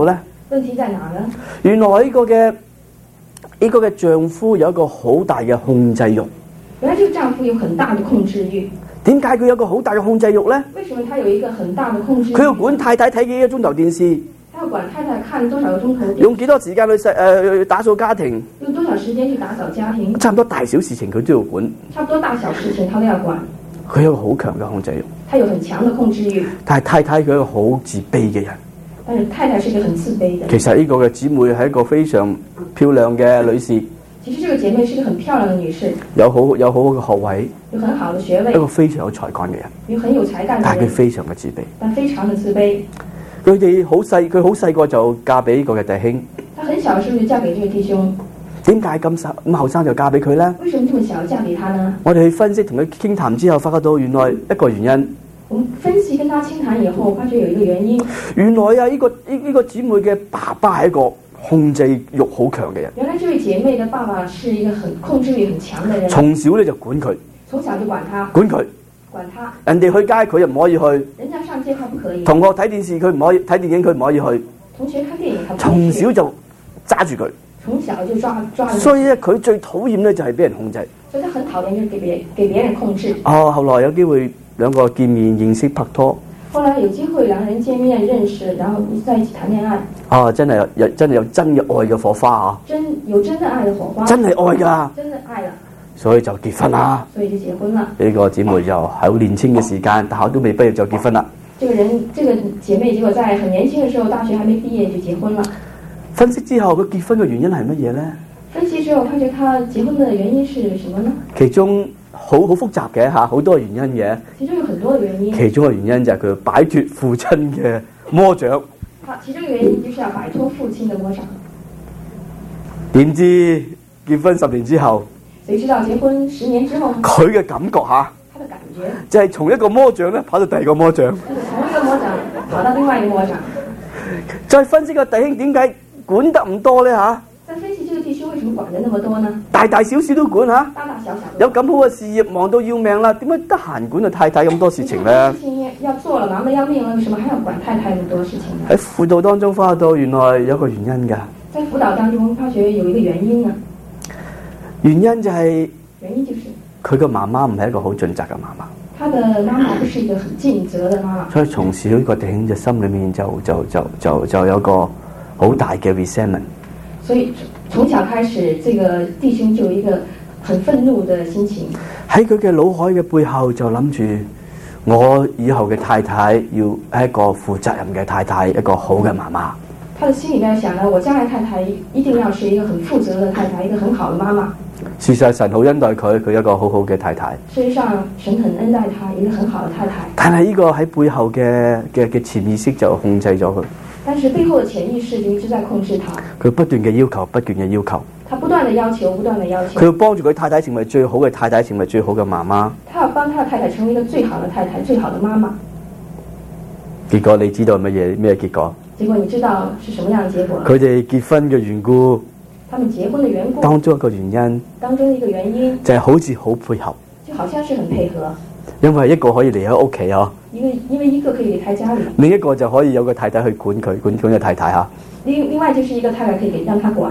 問題在哪呢？ 原來呢個嘅呢個嘅丈夫有一個好大嘅控制欲。 原來這個丈夫有很大的控制欲。 點解佢有個好大嘅控制欲呢？ 為什麼他有一個很大的控制欲？ 佢要管太太睇幾個鐘頭電視。 他要管太太看多少個鐘頭電視。 用幾多時間去誒、呃、打掃家庭？ 用多少時間去打掃家庭？ 差唔多大小事情佢都要管。 差不多大小事情他都要管。 佢有個好強嘅控制欲。 他有很強的控制欲。 但係太太佢係一個好自卑嘅人。 但是太太是一個很自卑的。 其實呢個嘅姊妹係一個非常漂亮嘅女士。 其實這個姐妹是一個很漂亮的女士。 有好有好嘅學位。 有很好的學位。 一個非常有才幹嘅人。 有很有才幹嘅人。 但係佢非常嘅自卑。 但非常的自卑。 佢哋好細，佢好細個就嫁俾呢個嘅弟兄。 他很小嘅時候就嫁給這個弟兄。 點解咁細咁後生就嫁俾佢呢？ 為什麼這麼小嫁給他呢？ 我哋去分析同佢傾談之後，發覺到原來一個原因。 我們分析跟他傾談以後，發覺有一個原因。 原來啊，呢、這個呢呢、這個姊妹嘅爸爸係一個控制欲好強嘅人。 原來這位姐妹的爸爸是一個很控制欲很強嘅人。 從小咧就管佢。 從小就管他。 管佢。 管他。 人哋去街佢又唔可以去。 人家上街他不可以。 同學睇電視佢唔可以，睇電影佢唔可以去。 同學看電影他不可以。 從小就揸住佢。 從小就抓抓住。 所以咧，佢最討厭咧就係俾人控制。 所以他很討厭就給別給別人控制。 哦，後來有機會兩個見面認識拍拖。 後來有機會兩人見面認識，然後在一起談戀愛。 哦，真係有真係有真嘅愛嘅火花啊！ 真有真的愛的火花。 真係愛㗎。 真的愛了。 所以就結婚啦。 所以就結婚啦。 呢個姊妹就喺好年輕嘅時間，大學都未畢業就結婚啦。 這個人，這個姐妹，結果在很年輕嘅時候，大學還沒畢業就結婚了。 分析之後，佢結婚嘅原因係乜嘢咧？ 分析之後，發覺他結婚的原因是什麼呢？ 其中好好複雜嘅嚇，好多原因嘅。 其中有很多嘅原因。 其中嘅原因就係佢擺脫父親嘅魔掌。 好，其中嘅原因就是要擺脫父親嘅魔掌。 點知結婚十年之後？ 誰知道結婚十年之後？ 佢嘅感覺嚇。 他的感覺。就係從一個魔掌咧，跑到第二個魔掌。 從一個魔掌跑到另外一個魔掌。 再分析個弟兄點解管得唔多咧嚇？ 再分析這個弟兄為什麼管得那麼多呢？ 大大小小都管嚇。 大大小小。 有咁好嘅事業，忙到要命啦，點解得閒管啊太太咁多事情咧？ 事情要做了，忙得要命了，為什麼還要管太太咁多事情呢？ 喺輔導當中發覺到原來有個原因㗎。 在輔導當中發覺有一個原因啊。 原因就係、是。 原因就是。 佢個媽媽唔係一個好盡責嘅媽媽。 他的媽媽不是一個很盡責的媽媽。所以從小呢個弟兄就心裏面就就就就就有個好大嘅 resentment。 所以從小開始，這個弟兄就有一個很憤怒的心情。 喺佢嘅腦海嘅背後就諗住，我以後嘅太太要係一個負責任嘅太太，一個好嘅媽媽。 他的心裏面想呢，我將來太太一定要是一個很負責的太太，一個很好的媽媽。 事實上神好恩待佢，佢一個好好嘅太太。 事實上神很恩待他，一個很好的太太。 但係呢個喺背後嘅嘅嘅潛意識就控制咗佢。 但是背後的潛意識就一直在控制他。 佢不斷嘅要求，不斷嘅要求。 他不斷的要求，不斷的要求。 佢要幫助佢太太成為最好嘅太太，成為最好嘅媽媽。 他要幫他的太太成為一個最好的太太，最好的媽媽。 結果你知道乜嘢咩結果？ 結果你知道是什麼樣的結果？ 佢哋結婚嘅緣故。 他們結婚的緣故。 當中一個原因。 當中一個原因。 就係、是、好似好配合。 就好像是很配合。 因為一個可以離開屋企啊。 因為因為一個可以離開家裏。 另一個就可以有個太太去管佢，管管嘅太太嚇。 另另外就是一個太太可以給讓他管。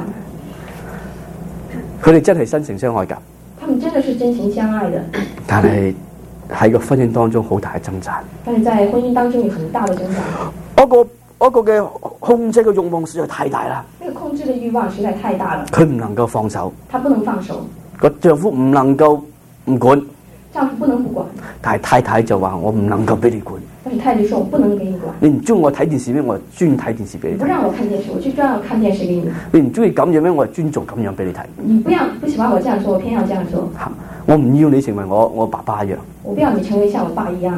佢哋真係真情相愛㗎。 他們真的是真情相愛的。 但係喺個婚姻當中好大嘅掙扎。 但是在婚姻當中有很大的掙扎。 嗰個嗰個嘅控制嘅慾望實在太大啦。 那個控制嘅慾望實在太大了。 佢唔能夠放手。 他不能放手。 個丈夫唔能夠唔管。 丈夫不能不管。 但係太太就話我唔能夠俾你管。 但是太太說我不能給你管。 你唔中意我睇電視咩？我專睇電視俾你睇。 你不讓我看電視，我就專要看電視給你。 你唔中意咁樣咩？我係尊重咁樣俾你睇。 你不要不喜歡我這樣做，我偏要這樣做。 我唔要你成為我我爸爸一樣。 我不要你成為像我爸一樣。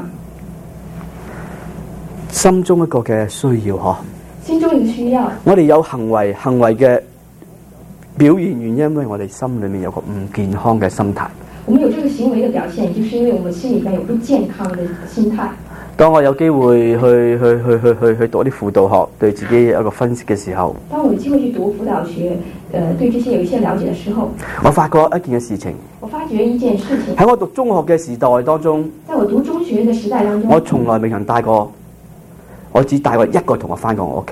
心中一個嘅需要嗬。 心中一個需要。 我哋有行為行為嘅表現原因，因為我哋心裏面有個唔健康嘅心態。 我們有這個行為的表現，就是因為我們心裏面有不健康的心態。 當我有機會去去去去去去讀啲輔導學，對自己有一個分析嘅時候， 當我有機會去讀輔導學，呃，對這些有一些了解的時候， 我發覺一件嘅事情。 我發覺一件事情。 喺我讀中學嘅時代當中， 在我讀中學嘅時代當中， 我從來未曾帶過，我只帶過一個同學返過我屋企。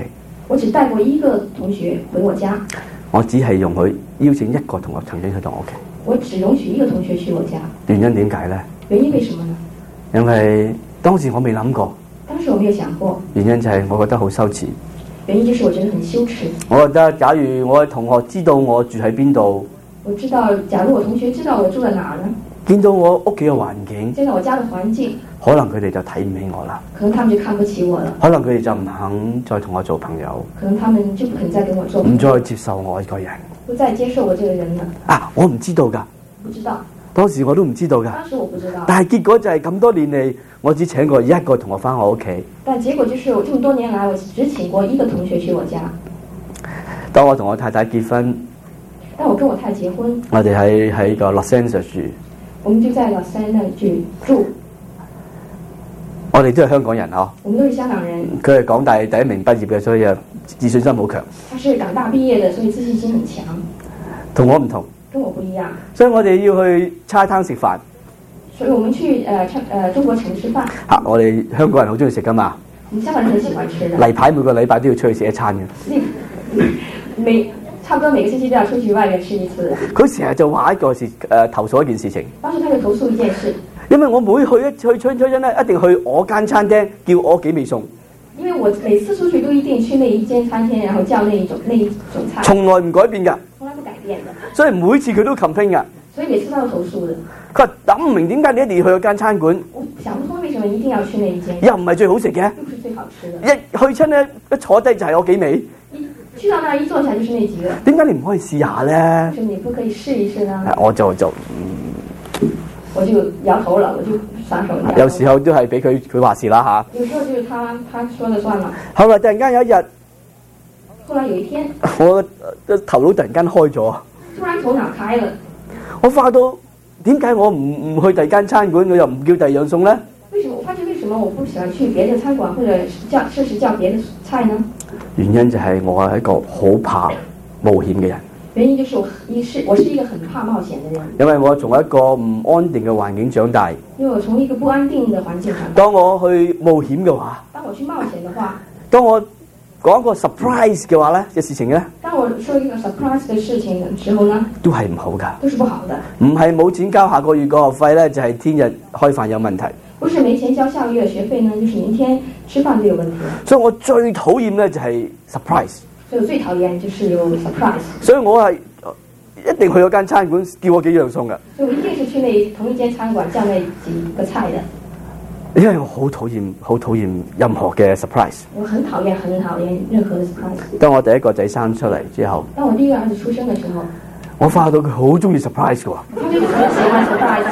我只帶過一個同學回我家。 我只係容許邀請一個同學曾經去到我屋企。 我只容許一個同學去我家。 原因點解呢？ 原因為什麼呢？ 因為當時我未諗過。 當時我沒有想過。 原因就係我覺得好羞恥。 原因就是我覺得很羞恥。 我覺得假如我嘅同學知道我住喺邊度， 我知道，假如我同學知道我住喺哪呢？ 見到我屋企嘅環境， 見到我家嘅環境， 可能佢哋就睇唔起我啦。 可能他們就看不起我了。 可能佢哋就唔肯再同我做朋友。 可能他們就不肯再跟我做朋友。 唔再接受我一個人。 不再接受我這個人了。啊， 我唔知道㗎。 不知道。 當時我都唔知道㗎。 當時我不知道。 但係結果就係咁多年嚟，我只請過一個同學返我屋企。 但結果就是我這麼多年來，我只請過一個同學去我家。 當我同我太太結婚， 當我跟我太太結婚， 我哋喺喺個洛杉磯住。 我們就在洛杉磯住。 我哋都係香港人嗬。 我們都是香港人。 佢係港大第一名畢業嘅，所以啊自信心好強。 他是港大畢業的，所以自信心很強。 同我唔同。 跟我不一樣。 所以我哋要去茶攤食飯。 所以我們去誒誒、呃、中國城吃飯。 嚇！我哋香港人好中意食噶嘛。 我們香港人很喜歡吃的。 例牌每個禮拜都要出去食一餐嘅。 每差不多每個星期都要出去外面吃一次。 佢成日就話一個事誒、呃、投訴一件事情。 當時他就投訴一件事。因為我每去一去出出咧，一定去我間餐廳叫我幾味餸。 因為我每次出去都一定去那一間餐廳，然後叫那一種那一種菜。 從來唔改變㗎。 從來不改變的。 所以每次佢都 complain 㗎。 所以每次他都投訴的。 佢話諗唔明點解你一定要去嗰間餐館。 我想不通為什麼一定要去那一間。 又唔係最好食嘅。 又不是最好吃的。 一去親咧，一坐低就係我幾味。 去到那一坐下就是那幾個。 點解你唔可以試下咧？ 為什麼你不可以試一試呢？ 我就就。 嗯我就搖頭了，我就撒手。 有時候都係俾佢佢話事啦嚇。 有時候就是他他說了算了。 後來突然間有一日， 後來有一天， 我個頭腦突然間開咗。 突然頭腦開了。 我發到點解我唔唔去第二間餐館，我又唔叫第二樣餸咧？ 為什麼我發覺為什麼我不喜歡去別的餐館，或者叫試試叫別的菜呢？ 原因就係我係一個好怕冒險嘅人。 原因就是我一是我是一個很怕冒險的人。因為我從一個唔安定嘅環境長大。 因為我從一個不安定的環境長大。 當我去冒險嘅話， 當我去冒險的話， 當我講一個 surprise 嘅話咧嘅事情咧， 當我說一個 surprise 嘅事情嘅時候呢， 都係唔好噶， 都是不好的。 唔係冇錢交下個月個學費咧，就係、是、天日開飯有問題。 不是沒錢交下個月嘅學費呢，就是明天吃飯都有問題。 所以我最討厭咧就係 surprise。 所以我最討厭就是有 surprise。所以我係一定去嗰間餐館叫我幾樣餸嘅。 所以我一定是去那同一間餐館叫那幾個菜的。 因為我好討厭，好討厭任何嘅 surprise。 我很討厭，很討厭任何嘅 surprise。 當我第一個仔生出嚟之後， 當我第一個兒子出生嘅時候， 我發覺到佢好中意 surprise 嘅喎。 他就很喜歡 surprise。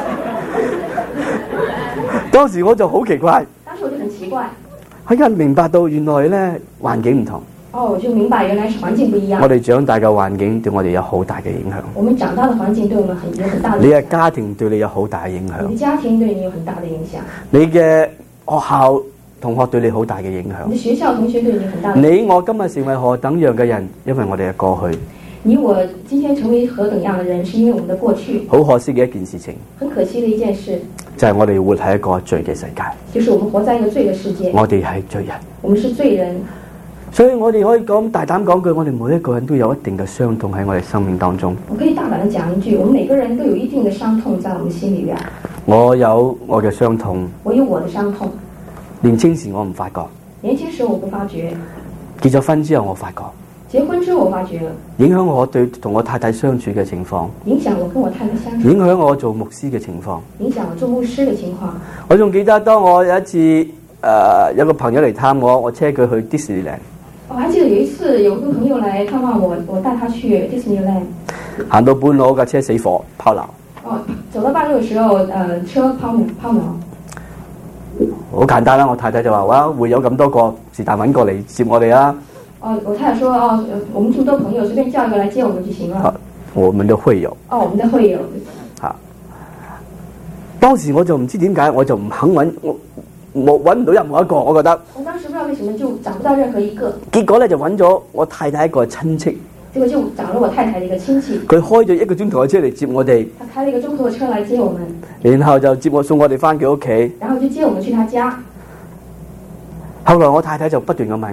當時我就好奇怪。 當時我就很奇怪。 喺間明白到原來咧環境唔同。 哦，我就明白原來是環境不一樣。 我哋長大嘅環境對我哋有好大嘅影響。 我們長大嘅環境對我們很有很大的影響。 你嘅家庭對你有好大嘅影響。 你嘅家庭對你有很大的影響。 你嘅學校同學對你好大嘅影響。 你學校同學對你很大的。 你我今日成為何等樣嘅人，因為我哋嘅過去。 你我今天成為何等樣嘅人，是因為我們的過去。 好可惜嘅一件事情。 很可惜的一件事。 就係、是、我哋活喺一個罪嘅世界。 就是我們活在一個罪嘅世界。 我哋係罪人。 我們是罪人。 所以我哋可以講大膽講句，我哋每一個人都有一定嘅傷痛喺我哋生命當中。 我可以大膽地講一句，我們每個人都有一定的傷痛在我們心裏邊。 我有我嘅傷痛。 我有我的傷痛。 年輕時我唔發覺。 年輕時我不發覺。 結咗婚之後我發覺。 結婚之後我發覺了。 影響我對同我太太相處嘅情況。 影響我跟我太太相處。 影響我做牧師嘅情況。 影響我做牧師嘅情況。 我仲記得當我有一次誒、呃、有個朋友嚟探我，我車佢去迪士尼蘭。 我還記得有一次有個朋友來探望我，我帶他去 Disneyland。 行到半路架車死火拋錨。 哦，走到半路嘅時候，誒、呃，車拋拋錨。 好簡單啦，我太太就話：哇，會有咁多個是但揾過嚟接我哋啦。 哦，我太太說：哦，我們這麼多朋友，隨便叫一個來接我們就行了。 啊、我們的會友。 哦，我們的會友。 嚇、啊！當時我就唔知點解，我就唔肯揾我。我揾唔到任何一個，我覺得。 我當時不知道為什麼就找不到任何一個。 結果咧就揾咗我太太一個親戚。 結果就找了我太太的一個親戚。佢開咗一個鐘頭嘅車嚟接我哋。 他開了一個鐘頭嘅車嚟接我們。 然後就接我送我哋翻佢屋企。 然後就接我們去他家。 後來我太太就不斷咁問我，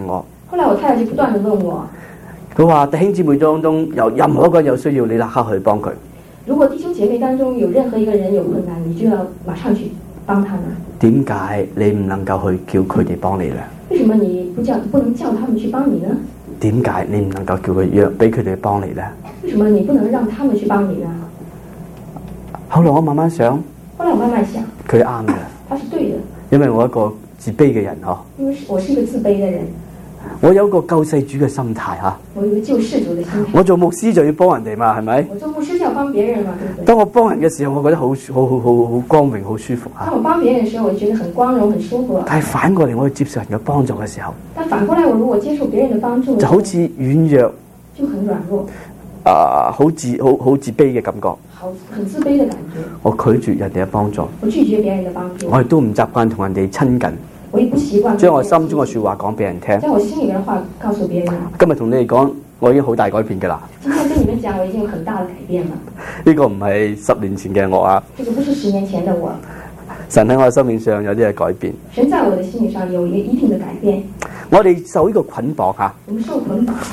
後來我太太就不斷地問我， 佢話弟兄姊妹當中有任何一個人有需要，你立刻去幫佢。 如果弟兄姐妹當中有任何一個人有困難，你就要馬上去幫他們。 點解你唔能夠去叫佢哋幫你呢？ 為什麼你不叫不能叫他們去幫你呢？ 點解你唔能夠叫佢讓俾佢哋幫你呢？ 為什麼你不能讓他們去幫你呢？ 後來我慢慢想， 後來我慢慢想， 佢啱嘅， 他是對的， 因為我一個自卑嘅人嗬， 因為我是一個自卑嘅人， 我有一個救世主嘅心態吓， 我有一個救世主嘅心態。 我做牧師就要幫人哋嘛，係咪？ 我做牧師就要幫別人嘛，對不對？ 當我幫人嘅時候，我覺得好好好好好光榮，好舒服吓。 當我幫別人嘅時候，我覺得很光榮，很舒服。 但係反過嚟，我去接受人嘅幫助嘅時候， 但反過來，我如果接受別人嘅幫助， 就好似軟弱， 就很軟弱， 啊、呃，好自好好自卑嘅感覺， 好很自卑嘅感覺。 我拒絕人哋嘅幫助， 我拒絕別人嘅幫助。 我亦都唔習慣同人哋親近。 我亦不習慣將我心中嘅說話講俾人聽， 將我心裏面嘅話告訴別人。 今日同你哋講，我已經好大改變噶啦。 今天跟你們講，我已經有很大的改變了。 呢個唔係十年前嘅我啊， 這個不是十年前的我。 神喺我嘅生命上有啲嘅改變。 神在我的心理上有一一定的改變。 我哋受呢個捆綁吓。 我們受捆綁。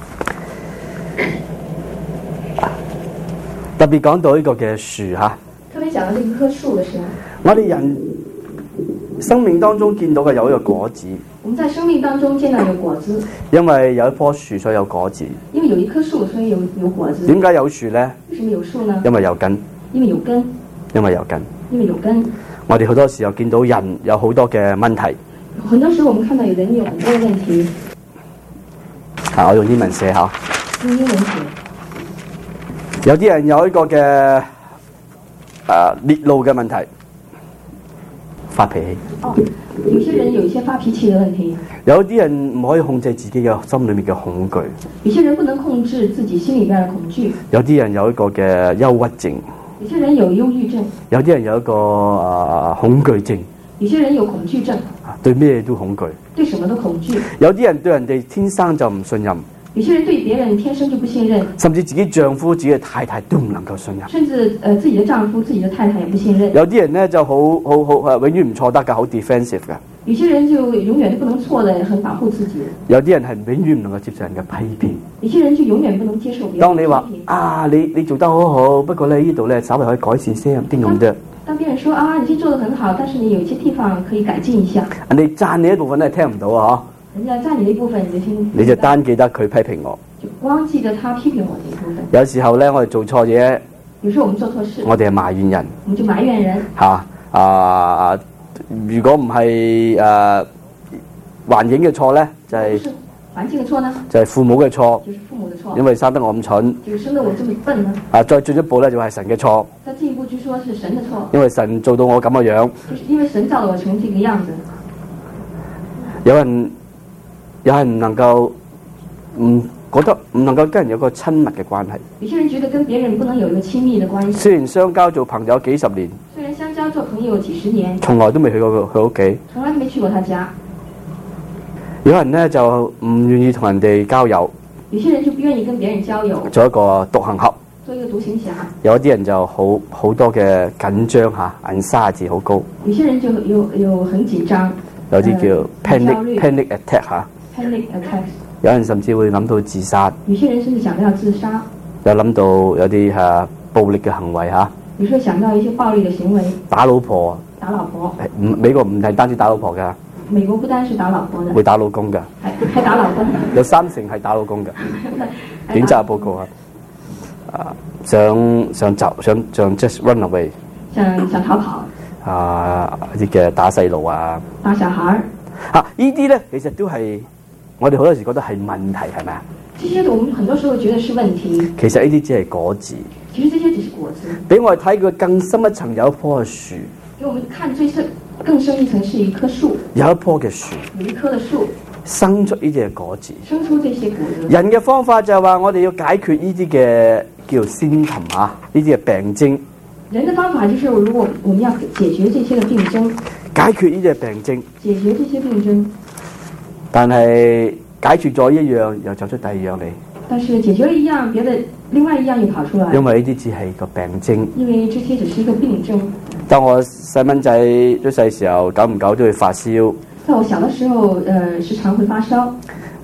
特別講到呢個嘅樹吓。 特別講到呢棵樹嘅時候， 我哋人生命當中見到嘅有一個果子。 我們在生命當中見到有果子。 因為有一棵樹所以有果子。 因為有一棵樹所以有有果子。 點解有樹呢？ 為什麼有樹呢？ 因為有根。 因為有根。 因為有根。 因為有根。 我哋好多時候見到人有好多嘅問題。 很多時候我們看到有人有很多嘅問題。 啊，我用英文寫下。 用英文寫。 有啲人有一個嘅誒、呃、烈怒嘅問題。發脾氣。 哦，有些人有一些發脾氣的問題。 有啲人唔可以控制自己嘅心裏面嘅恐懼。 有些人不能控制自己心裏面嘅恐懼。 有啲人有一個嘅憂鬱症。 有些人有憂鬱症。 有啲人有一個誒、呃、恐懼症。 有些人有恐懼症。 對咩都恐懼。對什麼都恐懼。 有啲人對人哋天生就唔信任。 有些人對別人天生就不信任， 甚至自己丈夫、自己嘅太太都唔能夠信任。 甚至誒、呃、自己的丈夫、自己的太太也不信任。 有啲人咧就好好好誒，永遠唔錯得㗎，好 defensive 㗎。 有些人就永遠都不能錯的，很保護自己。 有啲人係永遠唔能夠接受人嘅批評。 有些人就永遠不能接受別人嘅批評。 當你話啊，你你做得好好，不過咧呢度咧稍微可以改善些啲咁啫。 當別人說啊，你先做得很好，但是你有些地方可以改進一下。 人哋讚你一部分咧聽唔到啊， 人家讚你呢一部分你就聽。 你就單記得佢批評我。 就光記得他批評我這一部分。 有時候咧，我哋做錯嘢。 有時候我們做錯事。 我哋係埋怨人。 我們就埋怨人。 嚇啊！如果唔係誒環境嘅錯咧，就係、是、 環境嘅錯呢？ 就係父母嘅錯。 就是父母的錯。 因為生得我咁蠢。 就生得我這麼笨呢？ 啊！再進一步咧，就係神嘅錯。 再進一步就說是神的錯。 因為神做到我咁嘅樣。 就是因為神造了我成這個樣子。 有人有人唔能夠唔覺得唔能夠跟人有個親密嘅關係。 有些人覺得跟別人不能有一個親密的關係。 雖然相交做朋友幾十年。 雖然相交做朋友幾十年。 從來都未去過佢屋企。 從來都沒去過他家。 有人呢就唔願意同人哋交友。 有些人就不願意跟別人交友。 做一個獨行俠。 做一個獨行俠。 有一啲人就好好多嘅緊張嚇，眼沙字好高。 有些人就有有很緊張。 有啲叫 panic panic attack 嚇。 panic attack。 有人甚至會諗到自殺。 有些人甚至想到自殺。 有諗到有啲嚇暴力嘅行為嚇。 有時候想到一些暴力嘅行為。 打老婆。 打老婆。 唔美國唔係單止打老婆㗎。 美國不單是打老婆的。 會打老公㗎。 係係打老公。 有三成係打老公㗎。檢查報告啊！啊，想想走，想想 just run away。 想想逃跑。 啊，啲嘅打細路啊。 打小孩。 啊，呢啲咧其實都係。我哋好多時覺得係問題，係咪啊？ 這些我們很多時候覺得是問題。 其實呢啲只係果子。 其實這些只是果子。 俾我哋睇佢更深一層，有一棵樹。 給我們看最深、更深一層是一棵樹。有一棵嘅樹。 有一棵嘅樹。 生出呢啲嘅果子。 生出這些果子。 人嘅方法就係話，我哋要解決呢啲嘅叫做symptom啊，呢啲嘅病徵。 人嘅方法就是，如果我們要解決這些嘅病徵。 解決呢啲嘅病徵。 解決這些病徵。 但係解決咗一樣，又走出第二樣嚟。 但是解決了一樣，別的另外一樣又跑出來。 因為呢啲只係個病徵。 因為這些只是一個病徵。 當我細蚊仔出世時候，久唔久都會發燒。 在我小的時候，呃，時常會發燒。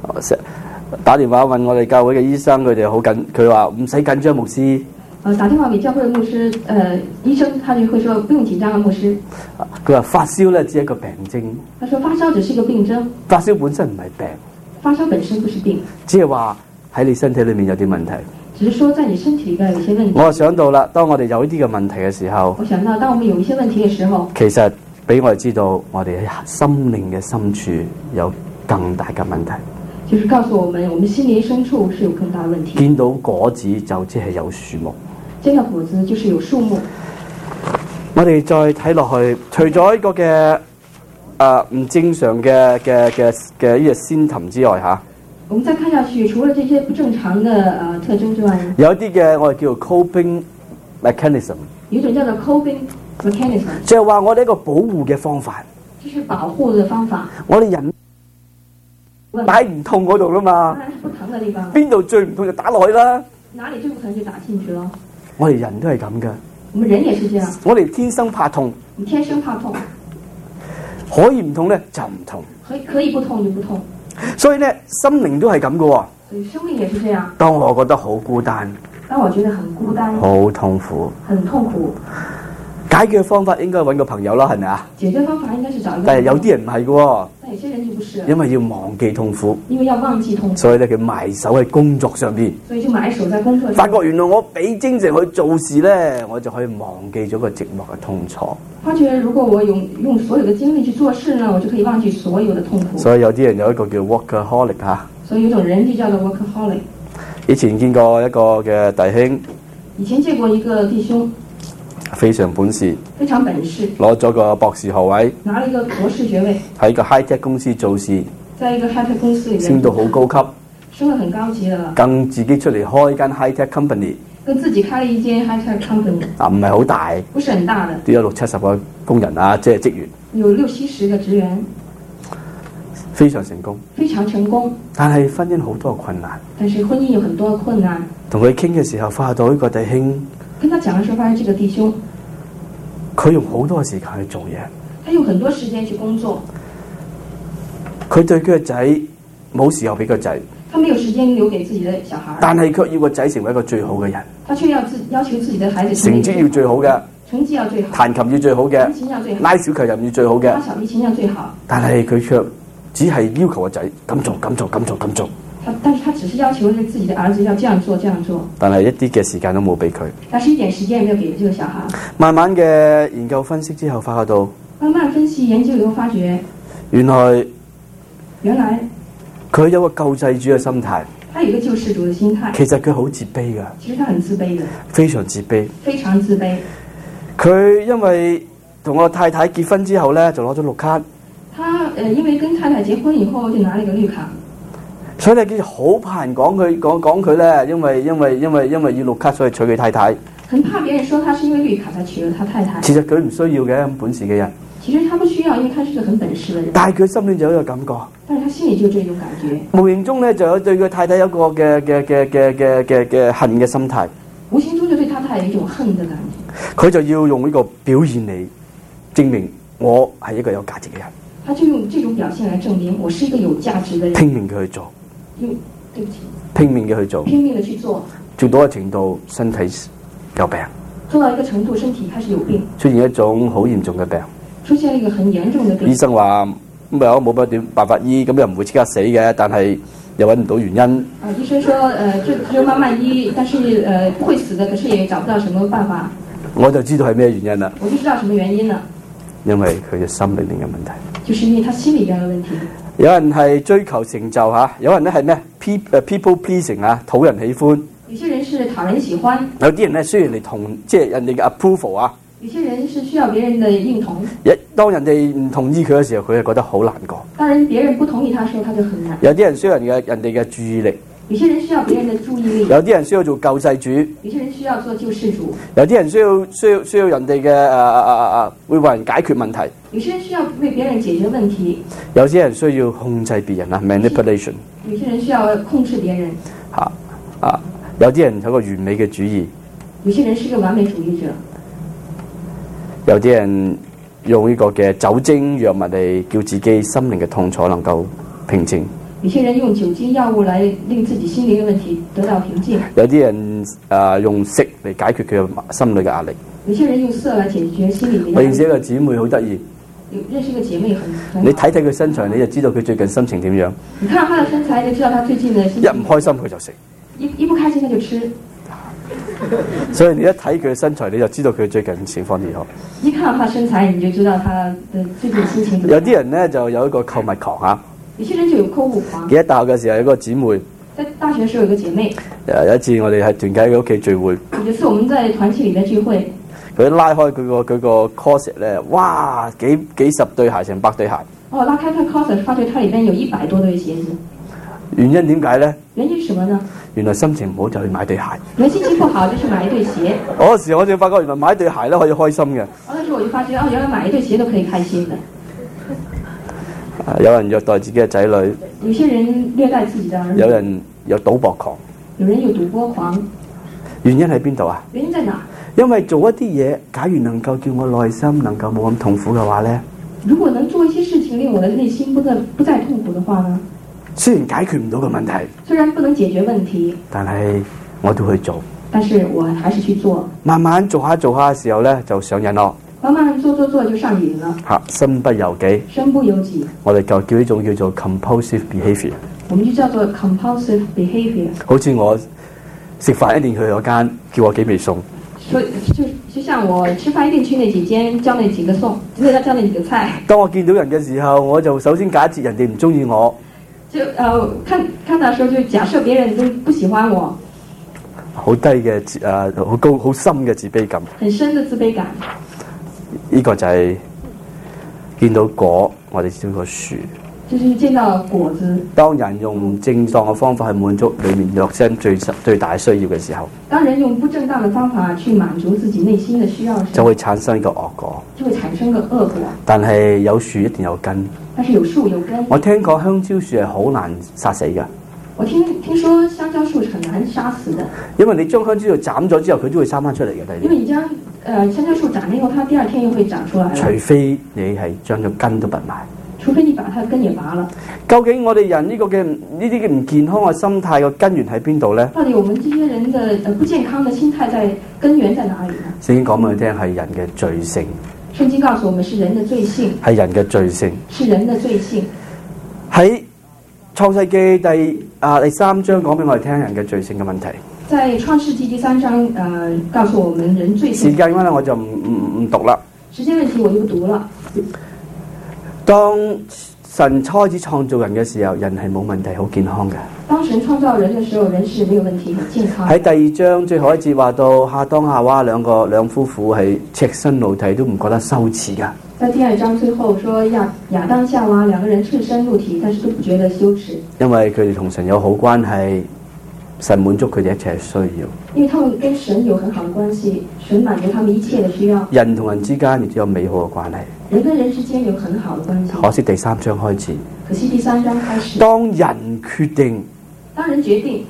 打電話問我哋教會嘅醫生，佢哋好緊，佢話唔使緊張，牧師。 呃，打電話給教會嘅牧師，誒、呃，醫生他就會說不用緊張啊，牧師。 佢話發燒咧只係一個病徵。 他說發燒只是一個病徵。 發燒本身唔係病。 發燒本身不是病。 只係話喺你身體裏面有啲問題。 只是說在你身體裏邊有一些問題。 我想到啦，當我哋有呢啲嘅問題嘅時候， 我想到當我們有一些問題嘅時候， 其實俾我哋知道，我哋喺心靈嘅深處有更大嘅問題。 就是告訴我們，我們心靈深處是有更大的問題。 見到果子就即係有樹木。 見到果子就是有樹木。 我哋再睇落去，除咗呢個嘅誒唔正常嘅嘅嘅嘅呢個 symptom 之外嚇。 我們再看下去，除了這些不正常的呃特徵之外， 有一啲嘅我哋叫做 coping mechanism。 有一種叫做 coping mechanism， 就係話我哋一個保護嘅方法。 就是保護嘅方法。 我哋人擺唔痛嗰度啦嘛。 當然是不疼嘅地方。 邊度最唔痛就打落去啦。 哪裡最不疼就打進去咯。 我哋人都係咁嘅。 我們人也是這樣。 我哋天生怕痛。 我們天生怕痛。 可以唔痛咧就唔痛。 可以可以不痛就不痛。 所以咧，心靈都係咁嘅喎。 所以生命也是這樣。 當我覺得好孤單， 當我覺得很孤單， 好痛苦， 很痛苦， 解決方法應該揾個朋友啦，係咪啊？ 解決方法應該是找一個朋友。 但係有啲人唔係嘅喎。 但有些人就不是。 因為要忘記痛苦。 因為要忘記痛苦。 所以咧，佢埋手喺工作上邊。 所以就埋手在工作上。 發覺原來我俾精神去做事咧，我就可以忘記咗個寂寞嘅痛楚。 發覺如果我用用所有的精力去做事呢，我就可以忘記所有的痛苦。 所以有啲人有一個叫 workaholic 嚇。 所以有種人就叫做 workaholic。 以前見過一個嘅弟兄。 以前見過一個弟兄。 非常本事。 非常本事。 攞咗個博士學位。 拿了一個博士學位。 喺個 high tech 公司做事。 在一個 high tech 公司裏面。 升到好高級。 升得很高級了。 更自己出嚟開一間 high tech company。 跟自己開了一間 high tech company。 啊，唔係好大。 不是很大的。 都有六七十個工人啊，即係職員。 有六七十個職員。 非常成功。 非常成功。 但係婚姻好多困難。 但是婚姻有很多困難。同佢傾嘅時候，發覺到呢個弟兄。 跟他講嘅時候，發現這個弟兄。 佢用好多時間去做嘢。 他用很多時間去工作。 佢對佢個仔冇時候俾個仔。 他沒有時間留給自己的小孩。 但係卻要個仔成為一個最好嘅人。 他卻要自要求自己的孩子成績要最好嘅。 成績要最好。 彈琴要最好嘅。 彈琴要最好。 拉小提琴要最好嘅。 拉小提琴要最好。 但係佢卻只係要求個仔咁做咁做咁做咁做。 但是他只是要求自己的兒子要這樣做這樣做。 但係一啲嘅時間都冇俾佢。 但是一點時間也沒有給這個小孩。 慢慢嘅研究分析之後，發覺到。 慢慢分析研究以後，發覺。 原來。 原來。 佢有個救世主嘅心態。 他有一個救世主嘅心態。 其實佢好自卑噶。 其實他很自卑的。 非常自卑。 非常自卑。 佢因為同我太太結婚之後咧，就攞咗綠卡。 他誒，因為跟太太結婚以後，就拿了一個綠卡。 所以咧，好怕人講佢講講佢咧，因為因為因為因為要綠卡，所以娶佢太太。 很怕別人說他是因為綠卡才娶了他太太。 其實佢唔需要嘅咁本事嘅人。 其實他不需要，因為他是個很本事嘅人。 但係佢心裏就有一個感覺。 但是他心裏就有這種感覺。 無形中咧，就有對佢太太有一個嘅嘅嘅嘅嘅嘅嘅恨嘅心態。 無形中就對他太太有一種恨嘅感覺。 佢就要用呢個表現嚟證明我係一個有價值嘅人。 他就用這種表現來證明我是一個有價值嘅人。 拼命嘅去做。 用對不起。 拼命嘅去做。 拼命嘅去做。做到一個程度，身體有病。 做到一個程度，身體開始有病。 出現一種好嚴重嘅病。 出現一個很嚴重嘅病。醫生話咁又冇乜點辦法醫，咁又唔會即刻死嘅，但係又揾唔到原因。 啊，醫生說，誒、呃，就就慢慢醫，但是誒、呃、不會死的，可是也找不到什麼辦法。 我就知道係咩原因啦。 我就知道什麼原因啦。因為佢嘅心裏面嘅問題。 就是因為他心裏邊嘅問題。 有人係追求成就嚇，有人咧係咩？people pleasing 啊，討人喜歡。 有些人是討人喜歡。有啲人咧需要嚟同即係人哋嘅 approval 啊。 有些人是需要別人的認同。 一當人哋唔同意佢嘅時候，佢係覺得好難過。 當然別人不同意他嘅時候，他就很難。 有啲人需要人嘅人哋嘅注意力。 有些人需要別人的注意力。 有啲人需要做救世主。 有些人需要做救世主。 有啲人需要需要需要人哋嘅誒誒誒誒，會為人解決問題。 有些人需要為別人解決問題。 有些人需要控制別人啊 ，manipulation。 有些人需要控制別人。 嚇啊！有啲人有個完美嘅主義。 有些人是一個完美主義者。 有啲人用呢個嘅酒精藥物嚟叫自己心靈嘅痛楚能夠平靜。 有些人用酒精藥物來令自己心靈嘅問題得到平靜。 有啲人誒、呃、用食嚟解決佢心裏嘅壓力。 有些人用色來解決心理嘅壓力。 我認識一個姊妹好得意。 認識一個姐妹很很好。 你睇睇佢身材，你就知道佢最近心情點樣。 你看她的身材，就知道她最近的心情。 一唔開心佢就食。 一一不開心他就吃。 所以你一睇佢嘅身材，你就知道佢最近情況如何。 一看到他身材，你就知道他的最近心情。 有啲人咧就有一個購物狂嚇。 有些人就有購物狂。 記得大學嘅時候有個姊妹。 在大學嘅時候有個姐妹。 誒有一次我哋喺團契嘅屋企聚會。 有次我們在團契裡面聚會。 佢拉開佢個佢個 corset 咧，哇幾幾十對鞋，成百對鞋。 哦，拉開佢 corset，發覺它裡面有一百多對鞋子。 原因點解咧？ 原因是什麼呢？ 原來心情唔好就去買對鞋。 原來心情不好就去買一對鞋。 嗰時我就發覺原來買對鞋咧可以開心嘅。 哦，那時候我就發覺哦，原來買一對鞋都可以開心的。 有人虐待自己嘅仔女。 有些人虐待自己的兒女。 有人有賭博狂。 有人有賭博狂。 原因喺邊度啊？ 原因在哪？ 因為做一啲嘢，假如能夠叫我內心能夠冇咁痛苦嘅話咧， 如果能做一些事情令我的內心不再不再痛苦的話呢？ 雖然解決唔到個問題， 雖然不能解決問題， 但係我都去做。 但是我還是去做。 慢慢做下做下嘅時候咧，就上癮咯。 慢慢做做做就上癮了。 嚇，身不由己。 身不由己。我哋就叫呢種叫做 compulsive behaviour。 我們就叫做 compulsive behaviour。 好似我食飯一定去嗰間，叫我幾味餸。 所以就就像我吃飯一定去那幾間，叫那幾個餸，為了叫那幾個菜。當我見到人嘅時候，我就首先假設人哋唔中意我。 就呃看看到時候就假設別人都不喜歡我。 好低嘅誒，好高好深嘅自卑感。 很深的自卑感。 呢個就係見到果，我哋知道個樹。 就是見到果子。當人用正當嘅方法去滿足裏面內心最最大需要嘅時候， 當人用不正當嘅方法去滿足自己內心嘅需要時， 就會產生一個惡果。 就會產生個惡果。 但係有樹一定有根。 但是有樹有根。 我聽講香蕉樹係好難殺死㗎。 我聽聽說香蕉樹是很難殺死的。 因為你將香蕉樹斬咗之後，佢都會生翻出嚟嘅。 因為你將呃香蕉樹斬了以後，它第二天又會長出來。 除非你係將個根都拔埋。 除非你把它根也拔了。 究竟我哋人呢個嘅呢啲嘅唔健康嘅心態嘅根源喺邊度咧？ 到底我們這些人的呃不健康的心態在根源在哪裡呢？ 聖經講俾我聽係人嘅罪性。 聖經告訴我們是人的罪性。 係人嘅罪性。 是人的罪性。 喺創世記第啊第三章講俾我哋聽人嘅罪性嘅問題。 在創世記第三章，呃，告訴我們人罪性。時間關係我就唔唔唔讀啦。時間問題我就不讀了。 當神開始創造人嘅時候，人係冇問題，好健康嘅。 當神創造人嘅時候，人是沒有問題，很健康。 喺第二章最後一節話到亞當夏娃兩個兩夫婦係赤身露體，都唔覺得羞恥噶。 在第二章最後說亞亞當夏娃兩個人赤身露體，但是都不覺得羞恥，因為佢哋同神有好關係，神滿足佢哋一切需要。因為他們跟神有很好的關係，神滿足他們一切的需要。人同人之間亦都有美好嘅關係。人跟人之間有很好的關係。可惜第三章開始。可惜第三章開始。當人決定，當人決定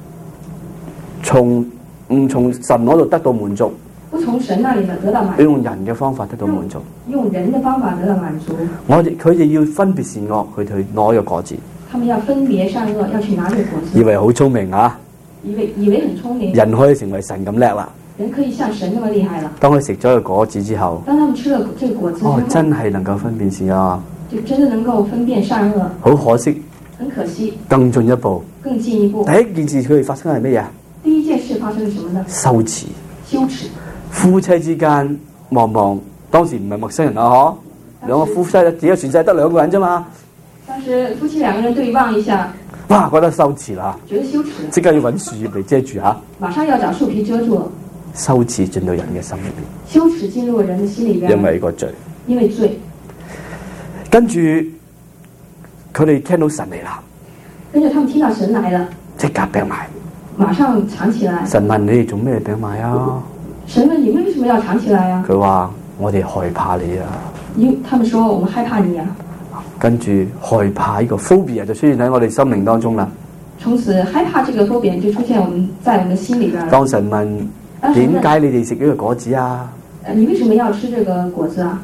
從唔從神嗰度得到滿足，不從神那裡得到滿足，用人嘅方法得到滿足，用人嘅方法得到滿足。我哋佢哋要分別善惡，去去攞個果子。他們要分別善惡，要去拿這個果子。以為好聰明啊！以為以為很聰明。人可以成為神咁叻啦。人可以像神那麼厲害了。當佢食咗個果子之後，當他們吃了這個果子之後，哦，真係能夠分辨善惡，就真的能夠分辨善惡。好可惜，很可惜。更進一步，更進一步。第一件事佢哋發生係咩嘢？第一件事發生係什麼呢？羞恥，羞恥。夫妻之間望望，當時唔係陌生人啊，嗬，兩個夫妻自己全世界得兩個人啫嘛。當時夫妻兩個人對望一下，哇，覺得羞恥啦，覺得羞恥，即刻要揾樹葉嚟遮住吓，馬上要找樹皮遮住。羞恥進到人嘅心裏邊，羞恥進入人嘅心裏邊，因為個罪，因為罪。跟住佢哋聽到神嚟啦，跟住他們聽到神來了，即刻病埋，馬上藏起來。神問你哋做咩病埋啊？神問你為什麼要藏起來啊？佢話我哋害怕你啊，因為他們說我們害怕你啊。跟住害怕呢個 phobia 就出現喺我哋心靈當中啦。從此害怕這個 phobia 就出現我們在我們心裏邊。當神問點解你哋食呢個果子啊？你為什麼要吃這個果子啊？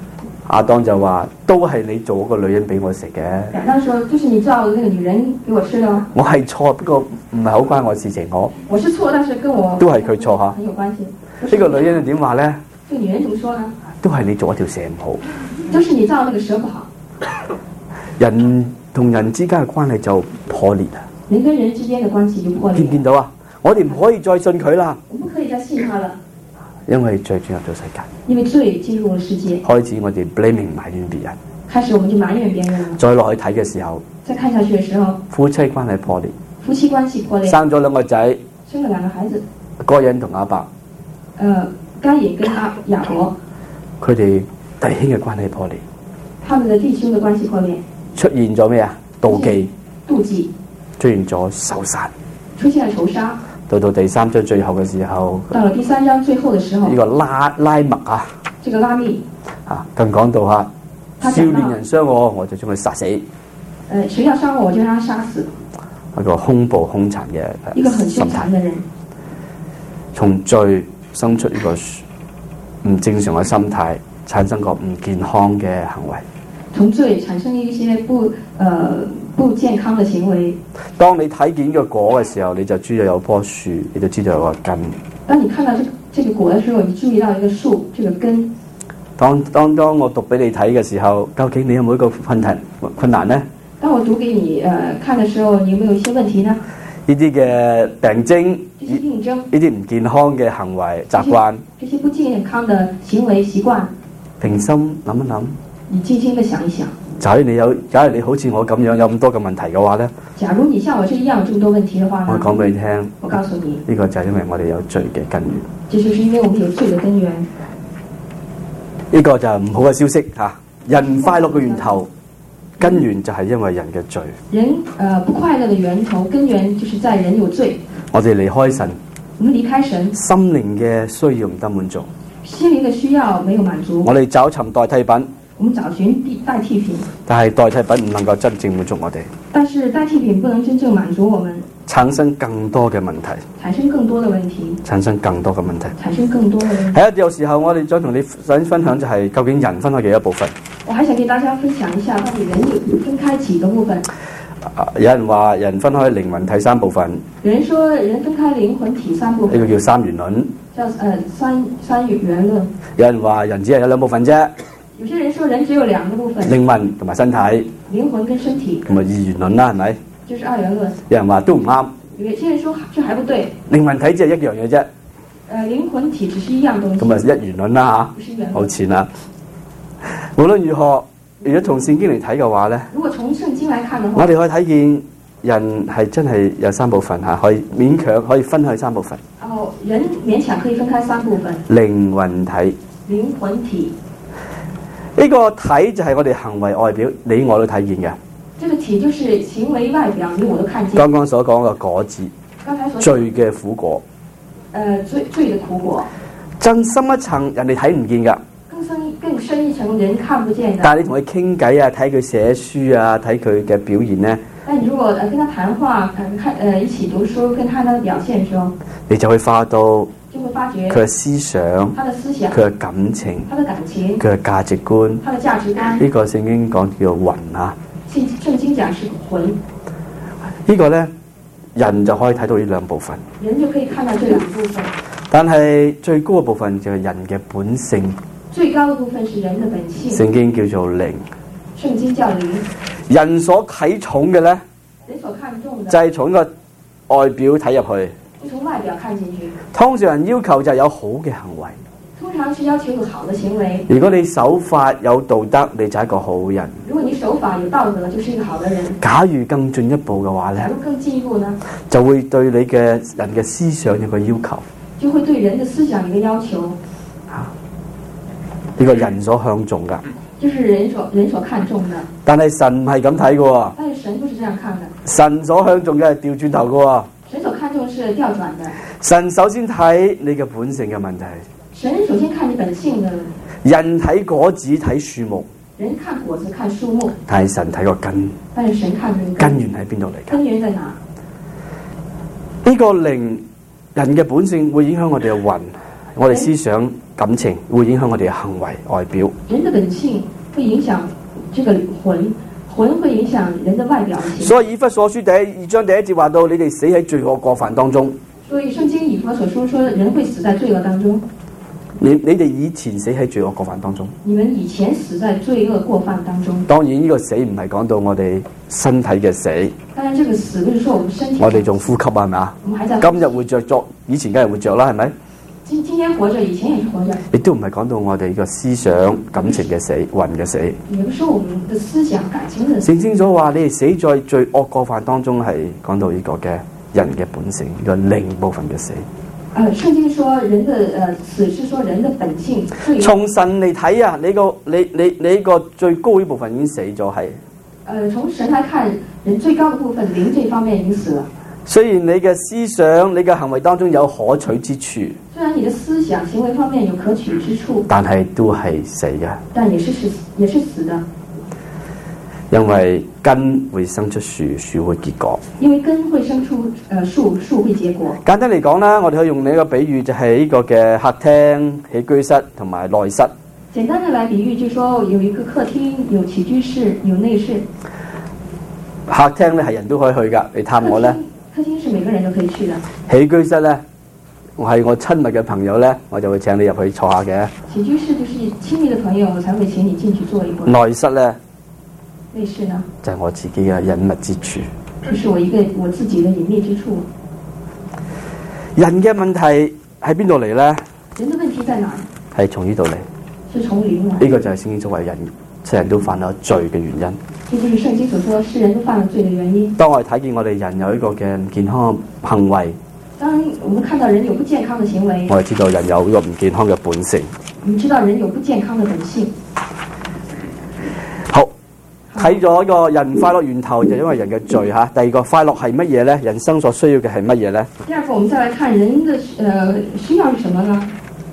亞當就話：都係你做嗰個女人俾我食嘅。 亞當說：就是你造那個女人給我吃的。 我係錯，不過唔係好關我事情。我我是錯，但是跟我都係佢錯嚇。 很有關係。 呢個女人點話咧？ 這個女人怎麼說呢？ 都係你做一條蛇唔好。 都是你造那個蛇不好。 人同人之間嘅關係就破裂啦。 人跟人之間嘅關係就破裂。 見唔見到啊？我哋唔可以再信佢啦。 我不可以再信他了。 因為罪進入咗世界。 因為罪進入了世界。 開始我哋 blaming 埋怨別人。 開始我們就埋怨別人。 再落去睇嘅時候。 再看下去嘅時候。 夫妻關係破裂。 夫妻關係破裂。 生咗兩個仔。 生咗兩個孩子。 該隱同亞伯。 呃，該隱跟亞亞伯。 佢哋弟兄嘅關係破裂。 他們的弟兄嘅關係破裂。 出現咗咩啊？妒忌。 妒忌。 出現咗仇殺。 出現了仇殺。 到到第三章最後嘅時候， 到了第三章最後嘅時候， 呢個拉拉麥啊， 這個拉密啊，更講到嚇，少年人傷我，我就將佢殺死。誒、 呃，誰要傷我，我就讓他殺死。 一個兇暴兇殘嘅一個很兇殘嘅人， 從罪生出呢個唔正常嘅心態，產生個唔健康嘅行為。 從罪產生一些不呃不健康的行為。 當你睇見個果嘅時候，你就知道有棵樹，你就知道有個根。 當你看到這個這個果的時候，你注意到一個樹，這個根。 當當當我讀俾你睇嘅時候，究竟你有冇一個困難困難呢？ 當我讀給你呃看的時候，你有沒有一些問題呢？ 呢啲嘅病徵， 這些病徵， 呢啲唔健康嘅行為習慣， 這些不健康的行為習慣， 平心諗一諗。 你靜靜地想一想， 假如你有，假如你好似我咁樣有咁多嘅問題嘅話咧， 假如你像我這樣有這麼多問題嘅話呢， 我講俾你聽， 我告訴你， 呢個就係因為我哋有罪嘅根源。 這就是因為我們有罪嘅根源。 呢個就係唔好嘅消息吓，人快樂嘅源頭，根源就係因為人嘅罪。 人誒、呃、不快樂嘅源頭根源就是在人有罪。 我哋離開神， 我們離開神， 心靈嘅需要唔得滿足， 心靈嘅需要沒有滿足， 我哋找尋代替品。 我們找尋代替品， 但係代替品唔能夠真正滿足我哋。 但是代替品不能真正滿足我們， 產生更多嘅問題， 產生更多的問題， 產生更多嘅問題， 產生更多的問題。 係啊，有時候我哋想同你想分享就係究竟人分開幾多部分？ 我還想給大家分享一下，到底人有分開幾個部分？ 啊、有人話人分開靈魂體三部分， 有人說人分開靈魂體三部分， 呢個叫三元論， 叫誒、呃、三三元論。 有人話人只係有兩部分啫。 有些人說人只有兩個部分， 靈魂同埋身體， 靈魂跟身體， 咁啊二元論啦，係咪？ 就是二元論。 有人話都唔啱， 有些人說這還不對， 靈魂體只係一樣嘢啫。 誒，靈魂體只是一樣東西。 咁啊一元論啦嚇，好淺啦。無論如何，如果從聖經嚟睇嘅話咧， 如果從聖經來看嘅話， 我哋可以睇見人係真係有三部分嚇，可以勉強可以分開三部分。 哦，人勉強可以分開三部分。 靈魂體， 靈魂體。 呢個體就係我哋行為外表，你我都睇見嘅。 這個體就是行為外表，你我都看見。 剛剛所講嘅果子， 剛才所罪嘅苦果。 誒、呃，罪罪嘅苦果。 更深一層，人哋睇唔見㗎。 更深更深一層，人看不見的。 但係你同佢傾偈啊，睇佢寫書啊，睇佢嘅表現咧。 但你如果誒跟他談話，誒看誒一起讀書，跟他的表現嘅時候， 你就會發到。 就會發覺佢嘅思想， 他的思想， 佢嘅感情， 他的感情， 佢嘅價值觀， 他的價值觀。 呢個聖經講叫魂啊。 聖聖經講是魂。 呢個咧，人就可以睇到呢兩部分。 人就可以看到這兩部分。 但係最高嘅部分就係人嘅本性。 最高嘅部分是人嘅本性。 聖經叫做靈。 聖經叫靈。 人所睇重嘅咧， 人所看重嘅就係從個外表睇入去。 從外表看進去， 通常人要求就係有好嘅行為。 通常是要求有好的行為。 如果你守法有道德，你就係一個好人。 如果你守法有道德，就是一個好的人。 假如更進一步嘅話咧， 假如更進一步呢， 就會對你嘅人嘅思想有個要求。 就會對人的思想有個要求。 啊，呢個人所向重噶。 就是人所人所看重的。 但係神唔係咁睇嘅。 但是神不是這樣看的。 神所向重嘅係調轉頭嘅。 神所看重是調轉的。 神首先睇你嘅本性嘅問題。 神首先看你本性的。 人睇果子睇樹木。 人看果子看樹木。 但係神睇個根。 但是神看這個根源喺邊度嚟㗎？ 根源在哪？ 呢個靈人嘅本性會影響我哋嘅魂， 我哋思想感情會影響我哋嘅行為外表。 人的本性會影響這個魂，魂會影響人的外表。 所以以弗所書第二章第一節話到，你哋死喺罪惡過犯當中。 所以聖經以弗所書說，人會死在罪惡當中。 你你哋以前死喺罪惡過犯當中。 你們以前死在罪惡過犯當中。 當然呢個死唔係講到我哋身體嘅死。 當然，這個死不是說我們身體。 我哋仲呼吸係咪啊？ 我們還在。 今日活着作，以前梗係活着啦，係咪？ 今今天活着，以前也是活着。 亦都唔係講到我哋個思想、感情嘅死、魂嘅死。 也不是說我們的思想、感情的死。 聖經所話你哋死在罪惡過犯當中，係講到呢個嘅人嘅本性，呢個另部分嘅死。 呃，聖經說人的呃死是說人的本性。 從神嚟睇啊，你個你你你個最高呢部分已經死咗係。 呃，從神來看，人最高的部分靈這方面已經死了。 雖然你嘅思想、你嘅行為當中有可取之處， 雖然你的思想行為方面有可取之處， 但係都係死嘅。 但也是死，也是死的。 因為根會生出樹，樹會結果。 因為根會生出誒樹，樹會結果。 簡單嚟講啦，我哋可以用呢個比喻，就係呢個嘅客廳、起居室同埋內室。 簡單的來比喻，就說有一個客廳，有起居室，有內室。 客廳咧係人都可以去噶，你探我咧。 客廳是每個人都可以去的。 起居室咧，我係我親密嘅朋友咧，我就會請你入去坐下嘅。 起居室就是親密的朋友，我才會請你進去坐一會。 內室咧， 內室呢？就係我自己嘅隱密之處。 就是我一個我自己的隱秘之處。 人嘅問題喺邊度嚟咧？ 人的問題在哪？ 係從呢度嚟。 是從靈來。 呢個就係聖經所謂人世人都犯咗罪嘅原因。 這就是聖經所說世人都犯了罪的原因。 當我哋睇見我哋人有一個嘅唔健康行為， 當我們看到人有不健康的行為， 我哋知道人有一個唔健康嘅本性。 我們知道人有不健康的本性。 好，睇咗一個人快樂源頭就因為人嘅罪吓。第二個快樂係乜嘢咧？人生所需要嘅係乜嘢咧？ 第二個，我們再來看人的呃需要是什麼呢？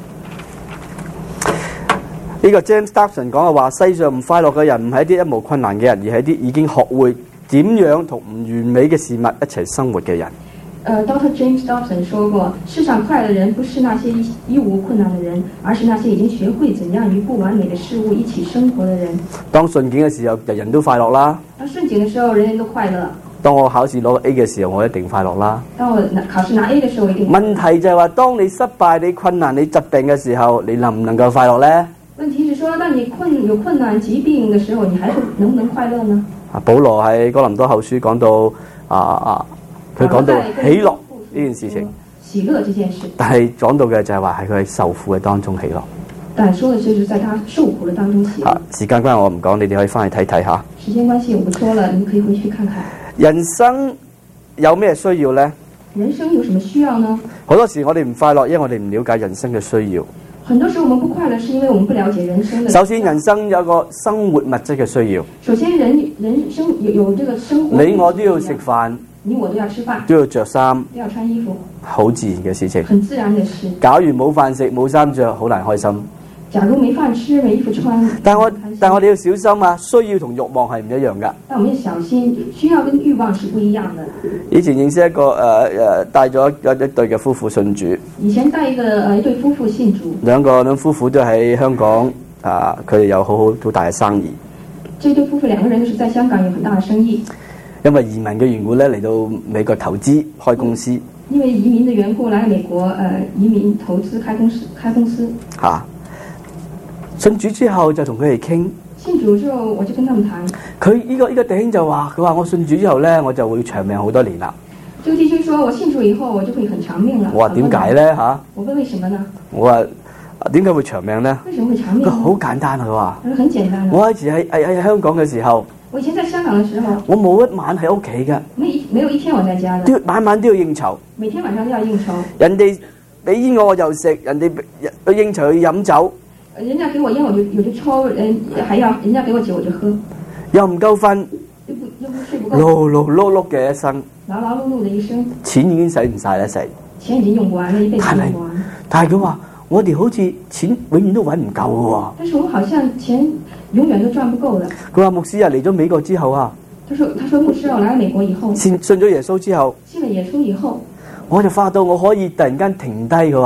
呢個 James Dobson 講嘅話，世上唔快樂嘅人唔係一啲一無困難嘅人，而係一啲已經學會點樣同唔完美嘅事物一齊生活嘅人。 呃 Doctor James Dobson 說過，世上快樂的人不是那些一一無困難的人，而是那些已經學會怎樣與不完美的事物一起生活的人。當順境嘅時候，人人都快樂啦。 當順境嘅時候，人人都快樂。 當我考試攞 A 嘅時候，我一定快樂啦。 當我考試拿 A 嘅時候，我一定。 問題就係話，當你失敗、你困難、你疾病嘅時候，你能唔能夠快樂呢？ 問題是說，當你困有困難、疾病的時候，你還能不能快樂呢？ 啊，保羅喺哥林多後書講到啊啊，佢講到喜樂呢件事情。 喜樂這件事。但係講到嘅就係話喺佢受苦嘅當中喜樂。 但係說嘅就是在他受苦嘅當中喜樂。啊， 時間關係我唔講，你哋可以翻去睇睇下。 時間關係我不說了，你可以回去看看。 人生有咩需要呢？ 人生有什麼需要呢？ 好多時我哋唔快樂，因為我哋唔了解人生嘅需要。 很多時候我們不快樂，是因為我們不了解人生的。 首先，人生有個生活物質嘅需要。 首先人，人人生有有這個生活。 你我都要食飯， 你我都要吃飯， 都要着衫， 都要穿衣服， 好自然嘅事情。 很自然嘅事。 假如冇飯食、冇衫着，好難開心。 假如沒飯吃、沒衣服穿， 但我但我哋要小心啊！需要同欲望係唔一樣噶。 但我們要小心，需要跟欲望是不一樣的。 以前認識一個誒誒帶咗一一對嘅夫婦信主。 以前帶一個誒一對夫婦信主。兩個兩夫婦都喺香港啊，佢哋有好好好大嘅生意。 這對夫婦兩個人都是在香港有很大嘅生意。 因為移民嘅緣故咧，嚟到美國投資開公司。 因為移民嘅緣故嚟美國誒、呃、移民投資開公司開公司。嚇、啊！ 信主之後就同佢哋傾。 信主之後我就跟他們談。佢呢、這個呢、這個弟兄就話：佢話我信主之後咧，我就會長命好多年啦。 這個弟兄說：我信主以後，我就會很長命啦。 我話點解咧嚇？ 我問為什麼呢？ 我話點解會長命咧？ 為什麼會長命？ 佢好簡單啊！佢話。 佢很簡單。 我以前喺喺喺香港嘅時候。 我以前在香港嘅時候。我冇一晚喺屋企嘅。 沒沒有一天我在家嘅。 都晚晚都要應酬。 每天晚上都要應酬。 人哋俾煙我我就食，人哋去應酬去飲酒。 人家給我煙我就我就抽，人還要人家給我酒我就喝， 又唔夠瞓， 又不又不睡不夠， 勞勞碌碌嘅一生， 勞勞碌碌的一生， 錢已經使唔晒啦，使錢已經用完了，一輩子用完。 但係佢話我哋好似錢永遠都揾唔夠喎。 但是我好像錢永遠都賺不夠的。 佢話牧師啊，嚟咗美國之後啊， 他說他說牧師我來到美國以後， 信信咗耶穌之後， 信了耶穌以後， 我就發到我可以突然間停低，佢話。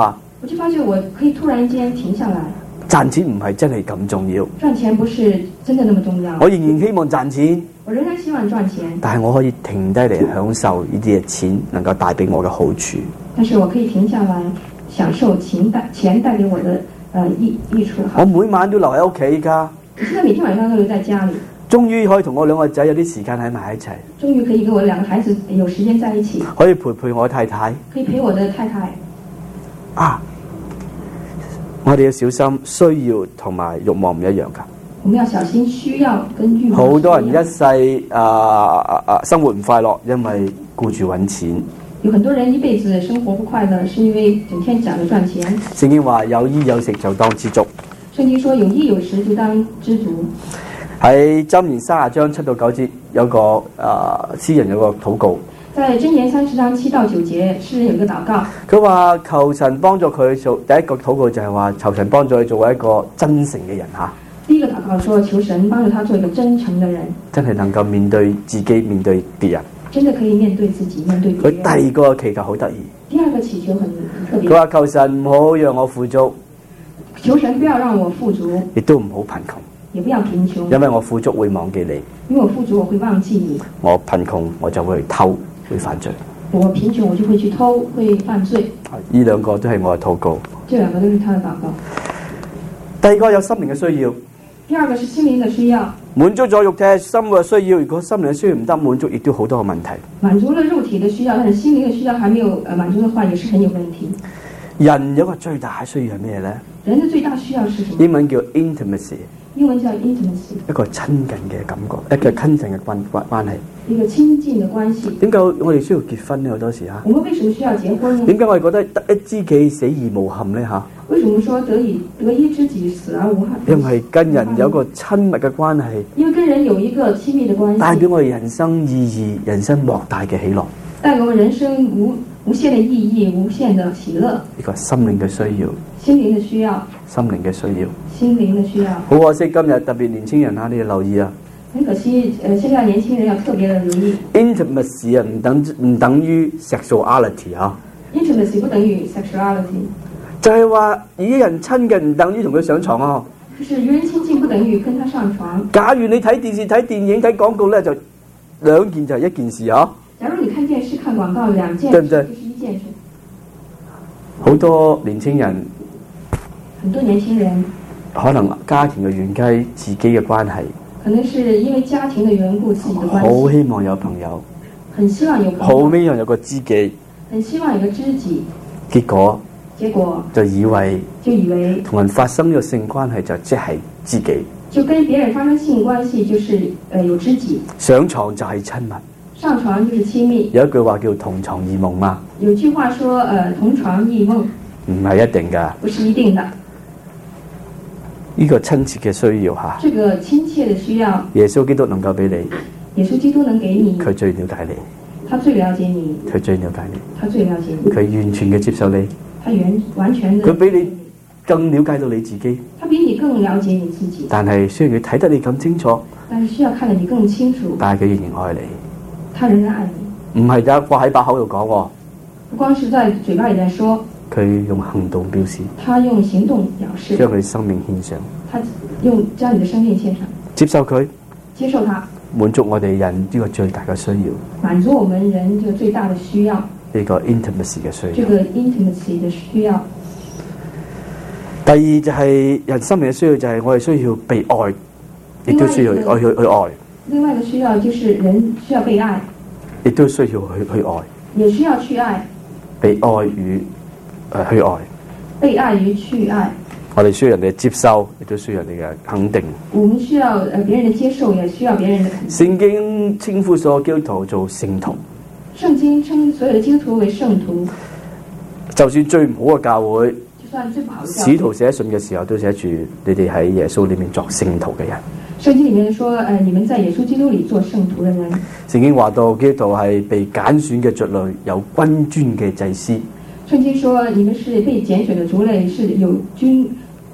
我就發覺我可以突然間停下來。 賺錢唔係真係咁重要。 賺錢不是真的那麼重要。 我仍然希望賺錢。 我仍然希望賺錢。 但係我可以停低嚟享受呢啲嘅錢能夠帶俾我嘅好處。 但是我可以停下來享受錢帶錢帶給我的呃益益處。 我每晚都留喺屋企㗎。 我現在每天晚上都留在家裡。 終於可以同我兩個仔有啲時間喺埋一齊。 終於可以跟我兩個孩子有時間在一起。 可以陪陪我太太。 可以陪我的太太。 啊！我哋要小心，需要同埋慾望唔一樣㗎。 我們要小心需要跟慾望。 好多人一世啊啊生活唔快樂，因為顧住揾錢。 有很多人一輩子生活不快樂，是因為整天想着賺錢。 聖經話有衣有食就當知足。 聖經說有衣有食就當知足。 喺箴言三十章七到九節有個啊詩人有個禱告。 在箴言三十章七到九節，詩人有個禱告。 佢話求神幫助佢做第一個禱告就係話求神幫助佢做一個真誠嘅人嚇。 第一個禱告說求神幫助他做一個真誠嘅人。 真係能夠面對自己，面對別人。 真的可以面對自己，面對別人。 佢第二個祈求好得意。 第二個祈求很特別。 佢話求神唔好讓我富足。 求神不要讓我富足。 亦都唔好貧窮。 也不要貧窮。 因為我富足會忘記你。 因為我富足我會忘記你。我貧窮我就會去偷。會犯罪。 我貧窮，我就會去偷，會犯罪。 呢兩個都係我嘅禱告。 這兩個都是他的禱告。 第二個有心靈嘅需要。 第二個是心靈嘅需要。 滿足咗肉體心嘅需要，如果心靈嘅需要唔得滿足，亦都好多個問題。 滿足了肉體嘅需要，但是心靈嘅需要還沒有誒滿足嘅話，也是很有問題。 人有個最大嘅需要係咩咧？ 人嘅最大需要是什麼？ 英文叫 intimacy。 英文叫 intimacy。一個親近嘅感覺，一個親近嘅關關關係。 一個親近嘅關係。點解我哋需要結婚呢？好多時啊。 我們為什麼需要結婚呢？ 點解我哋覺得得一知己死而無憾呢？吓。 為什麼說得以得一知己死而無憾？ 因為跟人有個親密嘅關係。 因為跟人有一個親密嘅關係。代表我哋人生意義、人生莫大嘅喜樂。 帶給我們人生無無限嘅意義、無限嘅喜樂。呢個心靈嘅需要。 心靈嘅需要。 心靈嘅需要。 心靈嘅需要。 好可惜，今日特別年輕人啊，你要留意啊。 很可惜，誒，現在年輕人要特別的留意。 Intimacy 啊，唔等唔等於 sexuality 啊。 Intimacy 不等於 sexuality。 就係話與人親近唔等於同佢上床啊。 就是與人親近不等於跟他上床。 假如你睇電視、睇電影、睇廣告咧，就兩件就係一件事啊。 假如你看電視、看廣告，兩件， 對唔對？ 就是一件事。 好多年輕人。 很多年輕人。 可能家庭嘅緣起，自己嘅關係。 可能是因為家庭的緣故，自己的關係。 好希望有朋友， 很希望有朋友， 好希望有個知己， 很希望有個知己。 結果， 結果就以為就以為同人發生呢個性關係就即係知己， 就跟別人發生性關係就是呃有知己。 上床就係親密， 上床就是親密。 有一句話叫同床異夢嘛。 有句話說，呃同床異夢。唔係一定㗎。 不是一定的。 呢個親切嘅需要嚇， 這個親切的需要， 耶穌基督能夠俾你， 耶穌基督能給你， 佢最了解你， 他最了解你， 佢最了解你， 他最了解你， 佢完全嘅接受你， 他完完全的， 佢比你更了解到你自己， 他比你更了解你自己。 但係雖然佢睇得你咁清楚， 但是需要看得你更清楚， 但係佢仍然愛你， 他仍然愛你，唔係就掛喺把口度講喎， 不光是在嘴巴裏在說。 佢用行動表示， 他用行動表示， 將佢生命獻上， 他用將你的生命獻上， 接受佢， 接受他， 滿足我哋人呢個最大嘅需要， 滿足我們人這個最大的需要， 呢個 intimacy 嘅需要， 這個 intimacy 的需要。 第二就係人生命嘅需要，就係我哋需要被愛，亦都需要愛去去愛。 另外一個需要就是人需要被愛， 亦都需要去去愛， 也需要去愛， 被愛與。誒去愛， 被愛與去愛。 我哋需要人哋接受，亦都需要人哋嘅肯定。 我們需要誒別人嘅接受，也需要別人嘅肯定。 聖經稱呼所有基督徒做聖徒。 聖經稱所有嘅基督徒為聖徒。 就算最唔好嘅教會， 就算最不好嘅教會， 使徒寫信嘅時候都寫住你哋喺耶穌裏面作聖徒嘅人。 聖經裡面說，誒，你們在耶穌基督裏做聖徒嘅人。聖經話到基督徒係被揀選嘅族類，有君尊嘅祭司。 聖經說，你們是被揀選的族類，是有君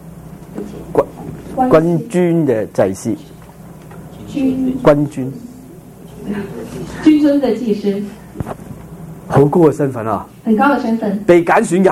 君尊嘅祭司，君君尊君尊的祭司， 好高嘅身份啊！ 很高嘅身份， 被揀選㗎，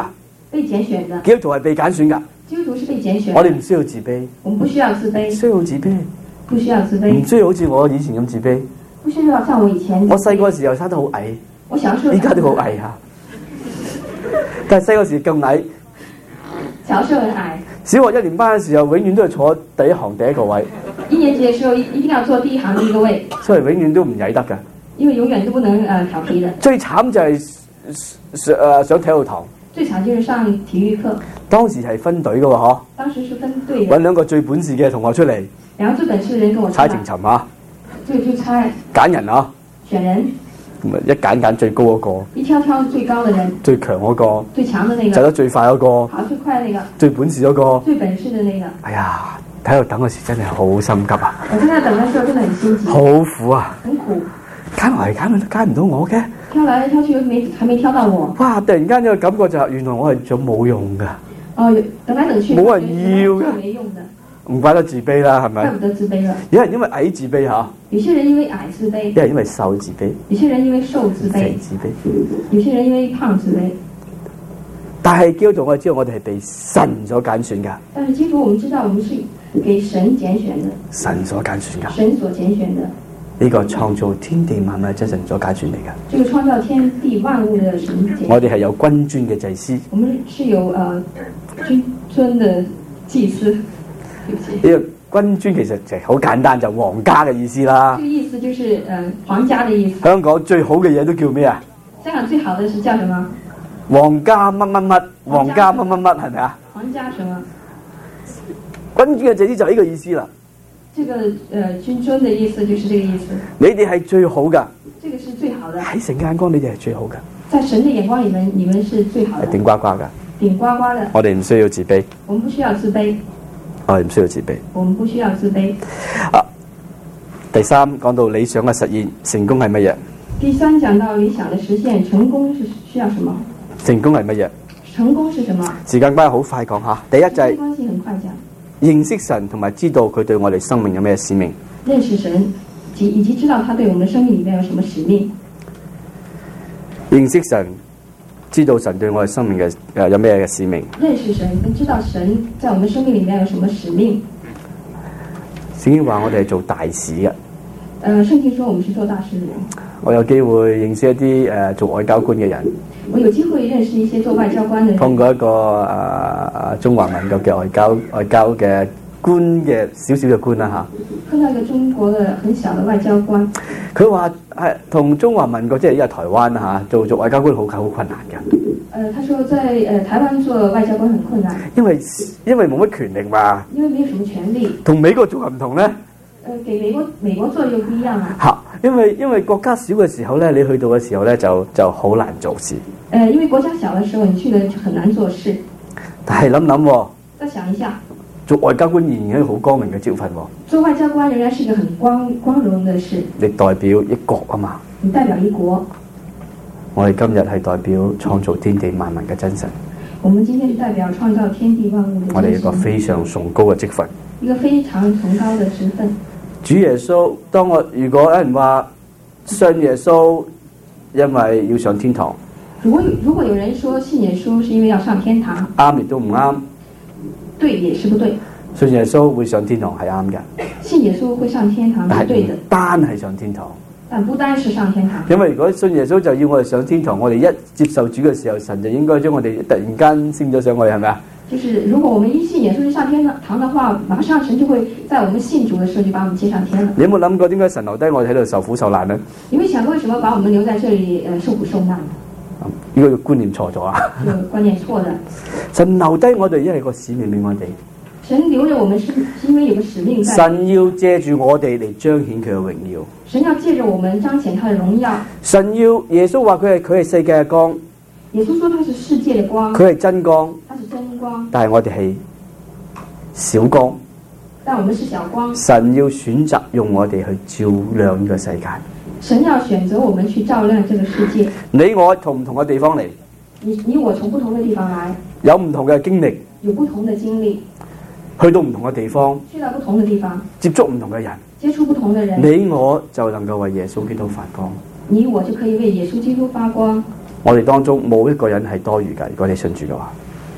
被揀選的。 基督徒係被揀選㗎。 基督徒是被揀選。 我哋唔需要自卑。 我們不需要自卑。 需要自卑。 不需要自卑。 唔需要好似我以前咁自卑。 不需要像我以前。 我細個時候生得好矮。 我小時候。 依家都好矮嚇。但係細個時更矮。 小時候很矮。 小學一年班嘅時候，永遠都係坐第一行第一個位。 一年級嘅時候一定要坐第一行第一個位。 所以永遠都唔曳得㗎。 因為永遠都不能誒調皮的。最慘就係上誒上體育堂。 最慘就是上體育課。 當時係分隊嘅喎，嗬。 當時是分隊。揾兩個最本事嘅同學出嚟。 兩個最本事嘅人跟我。 猜情尋啊。 就就猜。 揀人啊。 選人。 咁啊，一揀揀最高嗰個。 一挑挑最高嘅人。 最強嗰個。 最強嘅那個。 走得最快嗰個。 跑最快那個。 最本事嗰個。 最本事嘅那個。 哎呀，喺度等嗰時真係好心急啊！ 我在等嘅時候真係很心急。 好苦啊！ 很苦。 揀來揀去都揀唔到我嘅。 挑來挑去又沒還沒挑到我。哇！ 突然間有個感覺就係原來我係做冇用㗎。 哦，等來等去。 冇人要嘅。 沒用的。唔怪得自卑啦，係咪？ 怪不得自卑了。 有人因為矮自卑嚇。 有些人因為矮自卑。 有人因為瘦自卑。 有些人因為瘦自卑。 肥自卑。 有些人因為胖自卑。 但係基督徒我知道我哋係被神所揀選㗎。 但係基督徒我們知道我們是給神揀選的。 神所揀選㗎。 神所揀選的。 呢個創造天地萬物係真神所揀選嚟㗎。 這個創造天地萬物的神揀。 我哋係有君尊嘅祭司。 我們是有誒君尊的祭司。 呢個君尊其實就係好簡單，就皇家嘅意思啦。 這個意思就是誒、呃、皇家的意思。 香港最好嘅嘢都叫咩啊？ 香港最好的是叫什麼？ 皇家乜乜乜，皇家乜乜乜係咪啊？ 皇家什麼？ 君尊嘅祭司就係呢個意思啦。 這個誒、呃、君尊的意思就是這個意思。 你哋係最好㗎。 這個是最好的。 喺神嘅眼光，你哋係最好㗎。 在神的眼光裏面，你們是最好的。 係頂呱呱㗎。 頂呱呱的。我哋唔需要自卑。 我們不需要自卑。 我哋唔需要自卑。 我們不需要自卑。 啊，第三講到理想嘅實現，成功係乜嘢？ 第三講到理想嘅實現，成功是需要什麼？ 成功係乜嘢？ 成功是什麼？ 時間關係好快講下。第一就係、是、 關係很快講。 認識神同埋知道佢對我哋生命有咩使命。 認識神及以及知道他對我們的生命裏面有什麼使命。 認識神。知道神對我哋生命嘅誒有咩嘅使命？ 認識神，跟知道神在我們生命裏面有什麼使命？ 聖經話我哋係做大使嘅。誒、 呃，聖經說我們是做大使嘅人。 我有機會認識一啲誒、呃、做外交官嘅人。 我有機會認識一些做外交官嘅人。 碰過一個誒誒、呃、中華民國嘅外交外交嘅官嘅少少嘅官啦嚇。 碰到一個中國嘅很小嘅外交官。 佢話係同中華民國即係依家台灣嚇做做外交官好好困難嘅。誒、 呃，他說在誒、呃、台灣做外交官很困難。因為因為冇乜權力嘛。 因為沒有什麼權力。同美國做係唔同咧。誒、 呃，給美國美國做又不一樣啊。 嚇，因為因為國家小嘅時候咧，你去到嘅時候咧就就好難做事。誒、 呃，因為國家小嘅時候，你去了就很難做事。 但係諗諗喎。 再想一下。做外交官仍然係好光明嘅招份喎。 做外交官仍然是一個很光光榮嘅事。你代表一國啊嘛。 你代表一國。 我哋今日係代表創造天地萬物嘅真神。 我們今天是代表創造天地萬物嘅真神。 我哋一個非常崇高嘅職份。 一個非常崇高嘅職份。 主耶穌，當我如果有人話信耶穌，因為要上天堂。 如果如果有人說信耶穌是因為要上天堂， 啱亦都唔啱。 對也是不對。 信耶穌會上天堂係啱嘅。信耶穌會上天堂係對的。 單係上天堂。 但不單是上天堂。因為如果信耶穌就要我哋上天堂，我哋一接受主嘅時候，神就應該將我哋突然間升咗上去，係咪啊？就是如果我們一信耶穌就上天堂的話，馬上神就會在我們信主的時候就把我們接上天了。你有冇諗過點解神留低我哋喺度受苦受難呢？ 你有冇想過為什麼把我們留在這裡呃受苦受難？ 呢個觀念錯咗啊！ 呢個觀念錯的。 神留低我哋，因為個使命俾我哋。 神留着我們是因為有個使命在。 神要借住我哋嚟彰顯佢嘅榮耀。 神要借着我們彰顯他的榮耀。神要耶穌話佢係佢係世界嘅光。 耶穌說他是世界的光。 佢係真光。 他是真光。 但係我哋係小光。 但我們是小光。 神要選擇用我哋去照亮呢個世界。 神要選擇我們去照亮這個世界。 你我從唔同嘅地方嚟。 你你我從不同的地方來。 有唔同嘅經歷。 有不同的經歷。 去到唔同嘅地方， 去到不同的地方， 接觸唔同嘅人， 接觸不同的人， 你我就能夠為耶穌基督發光。 你我就可以為耶穌基督發光。 我哋當中冇一個人係多餘嘅，如果你信主嘅話。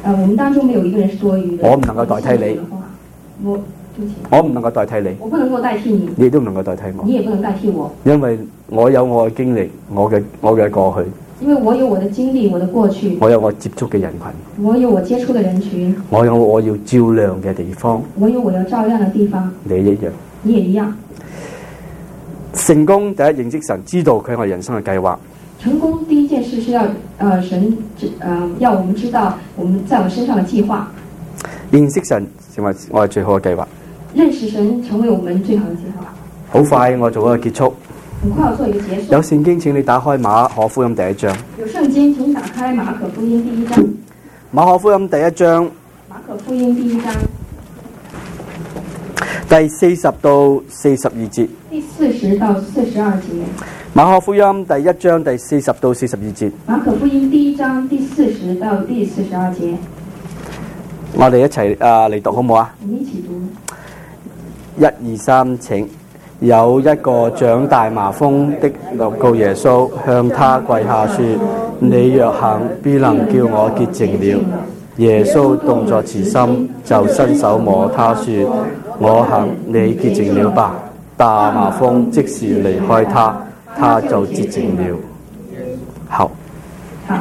呃，我們當中沒有一個人是多餘的。 我唔能夠代替你。 我我唔能夠代替你。 我不能夠代替你。 你亦都唔能夠代替我。 你也不能代替我。 因為我有我嘅經歷，我嘅我嘅過去。 因為我有我的經歷，我的過去。 我有我接觸嘅人群。 我有我接觸嘅人群。 我有我要照亮嘅地方。 我有我要照亮嘅地方。 你一樣。 你也一樣。 成功第一，認識神，知道佢係我人生嘅計劃。 成功第一件事是要，呃，神，呃，要我們知道我們在我身上的計劃。 認識神成為我哋最好嘅計劃。 認識神成為我們最好嘅計劃。 好快，我做一個結束。 很快，我做一個結束。 有聖經，請你打開馬可福音第一章。 有聖經，請打開馬可福音第一章。 馬可福音第一章。 馬可福音第一章。 第四十到四十二節。 第四十到四十二節。 馬可福音第一章第四十到四十二節。 馬可福音第一章第四十到第四十二節。 我哋一齊啊嚟讀好唔好啊？ 我們一起讀。 一二三，請。有一個長大麻風的來告耶穌，向他跪下說：你若肯，必能叫我潔淨了。耶穌動作慈心，就伸手摸他說：我肯，你潔淨了吧。大麻風即時離開他，他就潔淨了。好。 好。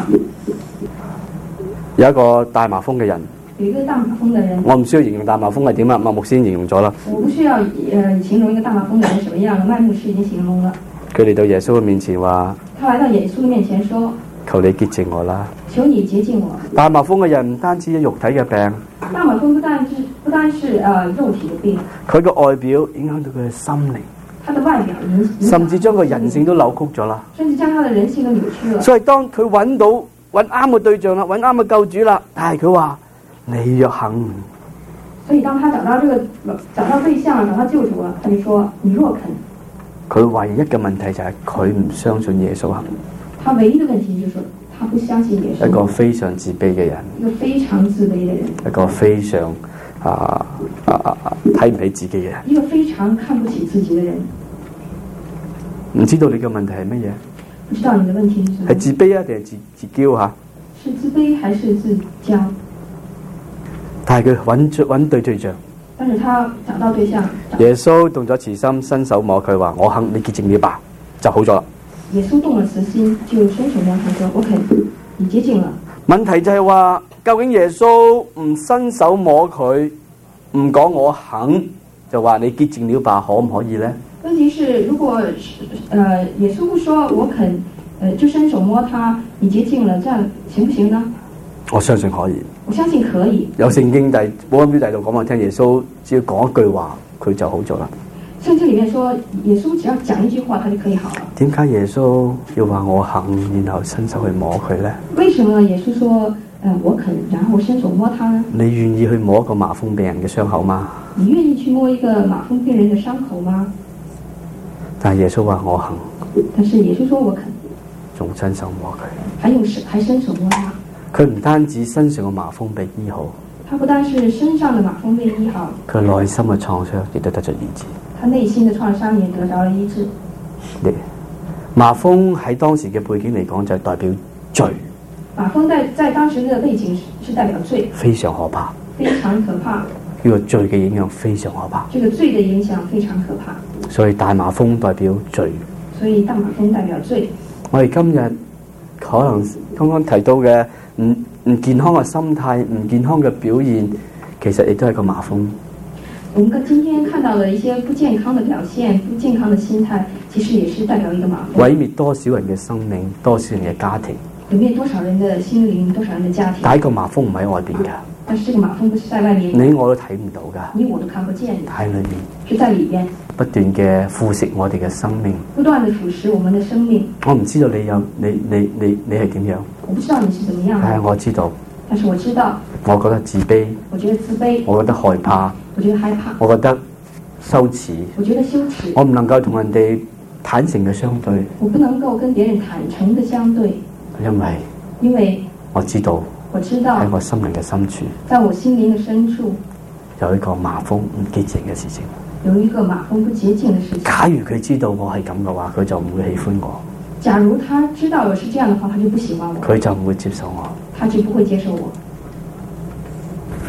有一個大麻風嘅人。 有一個大麻風的人， 我唔需要形容大麻風係點啊，麥牧先形容咗啦。 我不需要誒形容一個大麻風的人什麼樣，麥牧師已經形容了。佢嚟到耶穌嘅面前話： 他來到耶穌嘅面前說： 求你潔淨我啦！ 求你潔淨我。 大麻風嘅人唔單止有肉體嘅病， 大麻風不單是不單是誒、呃、肉體嘅病， 佢嘅外表影響到佢嘅心靈， 他的外表影響， 甚至將個人性都扭曲咗啦。 甚至將他的人性都扭曲了。 所以當佢揾到揾啱嘅對象啦，揾啱嘅救主啦，但係佢話。你若肯， 所以當他找到這個找到對象，找到救主了，他就說：你若肯。 佢唯一嘅問題就係佢唔相信耶穌行。 他唯一嘅問題就是他不相信耶穌。 一個非常自卑嘅人， 一個非常自卑嘅人， 一個非常啊啊睇唔起自己嘅人， 一個非常看不起自己嘅人。 唔知道你嘅問題係乜嘢？ 不知道你嘅問題是什麼？ 係自卑啊，定係自自驕吓？ 是自卑還是自驕？ 但係佢揾出揾對對象， 但是他找到對象。 耶穌動咗慈心，伸手摸佢話：我肯，你潔淨了吧，就好咗啦。 耶穌動了慈心，就伸手摸他說：我肯，你潔淨了。 問題就係話，究竟耶穌唔伸手摸佢，唔講我肯，就話你潔淨了吧，可唔可以呢？ 問題是，如果呃耶穌不說我肯，呃就伸手摸他，你潔淨了，這樣行不行呢？ 我相信可以。 我相信可以。有聖經第保安表第度講我聽，耶穌只要講一句話，佢就好咗啦。 聖經裡面說，耶穌只要講一句話，他就可以好了。 點解耶穌要話我肯，然後伸手去摸佢呢？ 為什麼耶穌說，呃我肯，然後伸手摸他呢？ 你願意去摸一個麻風病人嘅傷口嗎？ 你願意去摸一個麻風病人的傷口嗎？ 但耶穌話我肯。 但是耶穌說我肯， 仲伸手摸佢， 還用手還伸手摸他。佢唔單止身上嘅麻風被醫好， 他不單是身上的麻風被醫好， 佢內心嘅創傷亦都得咗醫治。 他內心的創傷也得着了醫治。 麻風喺當時嘅背景嚟講就係代表罪。 麻風在在當時嘅背景是代表罪， 非常可怕， 非常可怕。 呢個罪嘅影響非常可怕。 這個罪的影響非常可怕。 所以大麻風代表罪。 所以大麻風代表罪。 我哋今日可能剛剛提到嘅唔唔健康嘅心態、唔健康嘅表現，其實亦都係個麻風。 我們今天看到的一些不健康的表現、不健康的心態，其實也是代表一個麻風。毀滅多少人嘅生命，多少人嘅家庭。毀滅多少人的心靈，多少人的家庭。但係個麻風唔喺外邊㗎。但是這個麻風不是在外面。你我都睇唔到㗎。你我都看不見。喺裏面。就在裏邊。不斷嘅腐蝕我哋嘅生命。不斷的腐蝕我們的生命。我唔知道你有你你你你係點樣。我不知道你是怎麼樣。係我知道。但是我知道。我覺得自卑。我覺得自卑。我覺得害怕。我覺得害怕。我覺得羞恥。我覺得羞恥。我唔能夠同人哋坦誠嘅相對。我不能夠跟別人坦誠的相對。因為。因為。我知道。我知道喺我心靈嘅深處，在我心靈嘅深處有一個麻風唔潔淨嘅事情，有一個麻風不潔淨嘅事情。假如佢知道我係咁嘅話，佢就唔會喜歡我。假如他知道我是這樣的話，他就不喜歡我。佢就唔會接受我，他就不會接受我。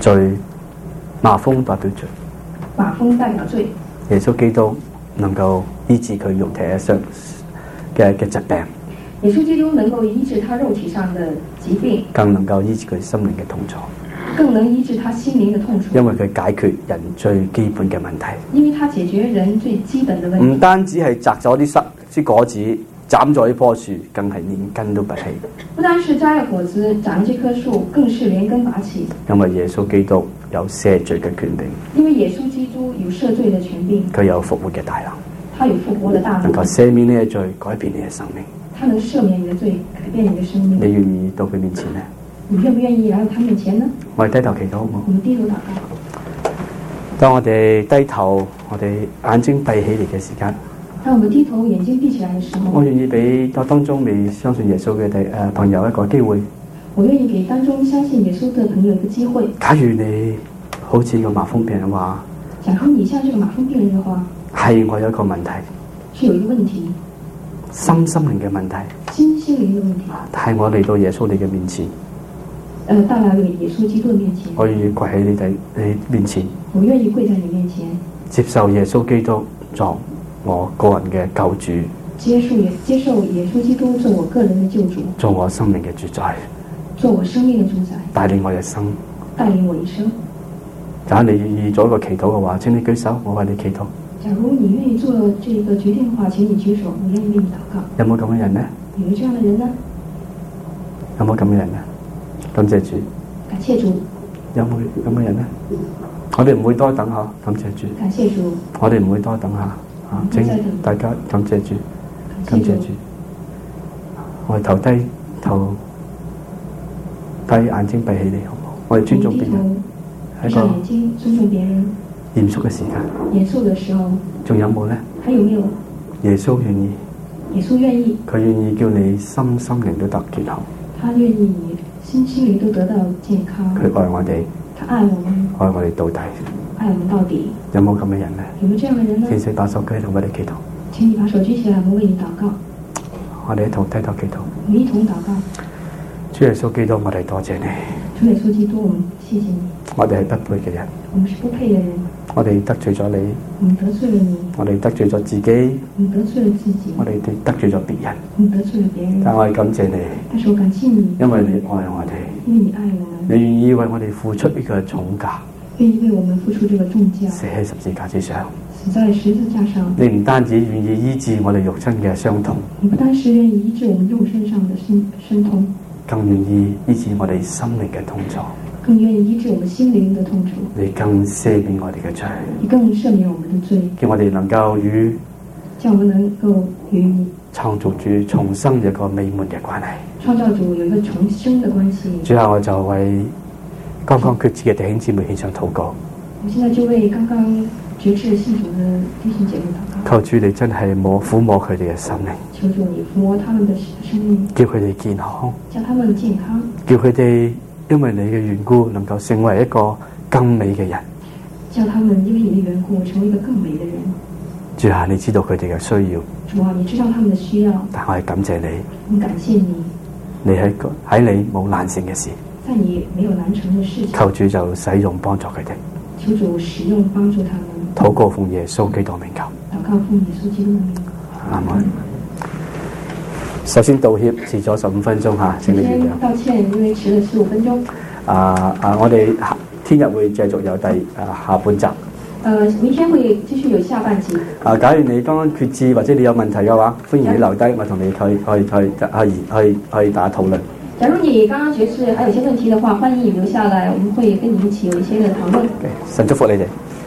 罪，麻風代表罪。 麻風代表罪。 耶穌基督能夠醫治佢肉體上嘅嘅疾病。 耶穌基督能夠醫治他肉體上的疾病， 更能夠醫治佢心靈嘅痛楚。 更能醫治他心靈的痛楚。 因為佢解決人最基本嘅問題。 因為他解決人最基本的問題。 唔單止係摘咗啲塞啲果子，斬咗呢棵樹，更係連根都拔起。 不單是摘了果子，斬了這棵樹，更是連根拔起。 因為耶穌基督有赦罪嘅權柄。 因為耶穌基督有赦罪嘅權柄。 佢有復活嘅大能。 他有復活嘅大能。 能夠赦免你嘅罪，改變你嘅生命。 他能赦免你的罪，改變你的生命。 你願意到佢面前呢？ 你願不願意來到他面前呢？ 我哋低頭祈禱好唔好？ 我們低頭禱告。 當我哋低頭，我哋眼睛閉起嚟嘅時間。 當我們低頭，眼睛閉起來嘅時候。 我願意俾當中未相信耶穌嘅誒朋友一個機會。 我願意給當中相信耶穌嘅朋友一個機會。 假如你好似個麻風病人話， 假如你像這個麻風病人嘅話， 係我有一個問題， 是有一個問題， 心心靈嘅問題， 心心靈嘅問題， 係我嚟到耶穌你嘅面前。 呃，帶來耶穌基督的面前， 我願意跪喺你哋你面前， 我願意跪在你面前， 接受耶穌基督作我個人嘅救主， 接受耶接受耶穌基督做我個人嘅救主， 做我生命嘅主宰， 做我生命嘅主宰， 帶領我一生， 帶領我一生。 假如你願意做一個祈禱嘅話，請你舉手，我為你祈禱。 假如你願意做這個決定嘅話，請你舉手，我願意為你禱告。 有冇咁嘅人呢？ 有冇這樣嘅人呢？ 有冇咁嘅人呢？感謝主， 感謝主。 有冇有冇人呢？我哋唔會多等下，感謝主。 感謝主。 我哋唔會多等下，啊，請大家感謝主，感謝主。我哋頭低頭低眼睛閉起嚟，好唔好？我哋尊重別人， 閉上眼睛尊重別人。 嚴肅嘅時間。 嚴肅嘅時候。 仲有冇呢？ 還有沒有？ 耶穌願意。 耶穌願意。 佢願意叫你心心靈都得健康。 他願意你心心靈都得到健康。 佢愛我哋。 他愛我們。 愛我哋到底。 愛我們到底。 有冇咁嘅人呢？ 有冇這樣嘅人呢？ 請你把手舉起嚟，為你祈禱。 請你把手舉起來，我為你禱告。 我哋一同低頭祈禱。 我們一同禱告。 主耶穌基督，我哋多謝你。 主耶穌基督，我們謝謝你。 我哋係不配嘅人。 我們是不配嘅人。 我哋得罪咗你。 我們得罪了你。 我哋得罪咗自己。 我們得罪了自己。 我哋得罪咗別人。 我們得罪了別人。 但我哋感謝你。 但是我感謝你。 因為你愛我哋。 因為你愛我們。 你願意為我哋付出呢個重價。 願意為我們付出這個重價。 死喺十字架之上。 死在十字架上。 你唔單止願意醫治我哋肉身嘅傷痛。 你不單是願意醫治我們肉身上的傷傷痛。 更願意醫治我哋心靈嘅痛楚。 更願意醫治我們心靈的痛楚。 你更赦免我哋嘅罪。 你更赦免我們的罪。 叫我哋能夠與， 叫我們能夠與你創造主重生一個美滿嘅關係。 創造主有一個重生的關係。 最後我就為剛剛決志嘅弟兄姊妹獻上禱告。 我現在就為剛剛決志信主的弟兄姐妹禱告。 求主你真係摸撫摸佢哋嘅心靈。 求主你撫摸他們的生命。 叫佢哋健康。 叫他們健康。 叫佢哋因為你嘅緣故，能夠成為一個更美嘅人。 叫他們因為你的緣故，成為一個更美的人。 主啊，你知道佢哋嘅需要。 主啊，你知道他們的需要。 但我係感謝你。 我感謝你。 你喺喺你冇難成嘅事。 在你沒有難成嘅事情。 求主就使用幫助佢哋。 求主使用幫助他們。 禱告奉耶穌基督名求。 禱告奉耶穌基督名。 阿門。首先道歉，遲咗十五分鐘嚇，請你原諒。 道歉，因為遲了十五分鐘。 啊啊！我哋聽日會繼續有第啊下半集。 呃，明天會繼續有下半集。 啊，假如你剛剛決志或者你有問題嘅話，歡迎你留低，我同你去去去去去去打討論。 假如你剛剛決志還有些問題的話，歡迎你留下來，我們會跟你一起有一些嘅討論。 神祝福你哋。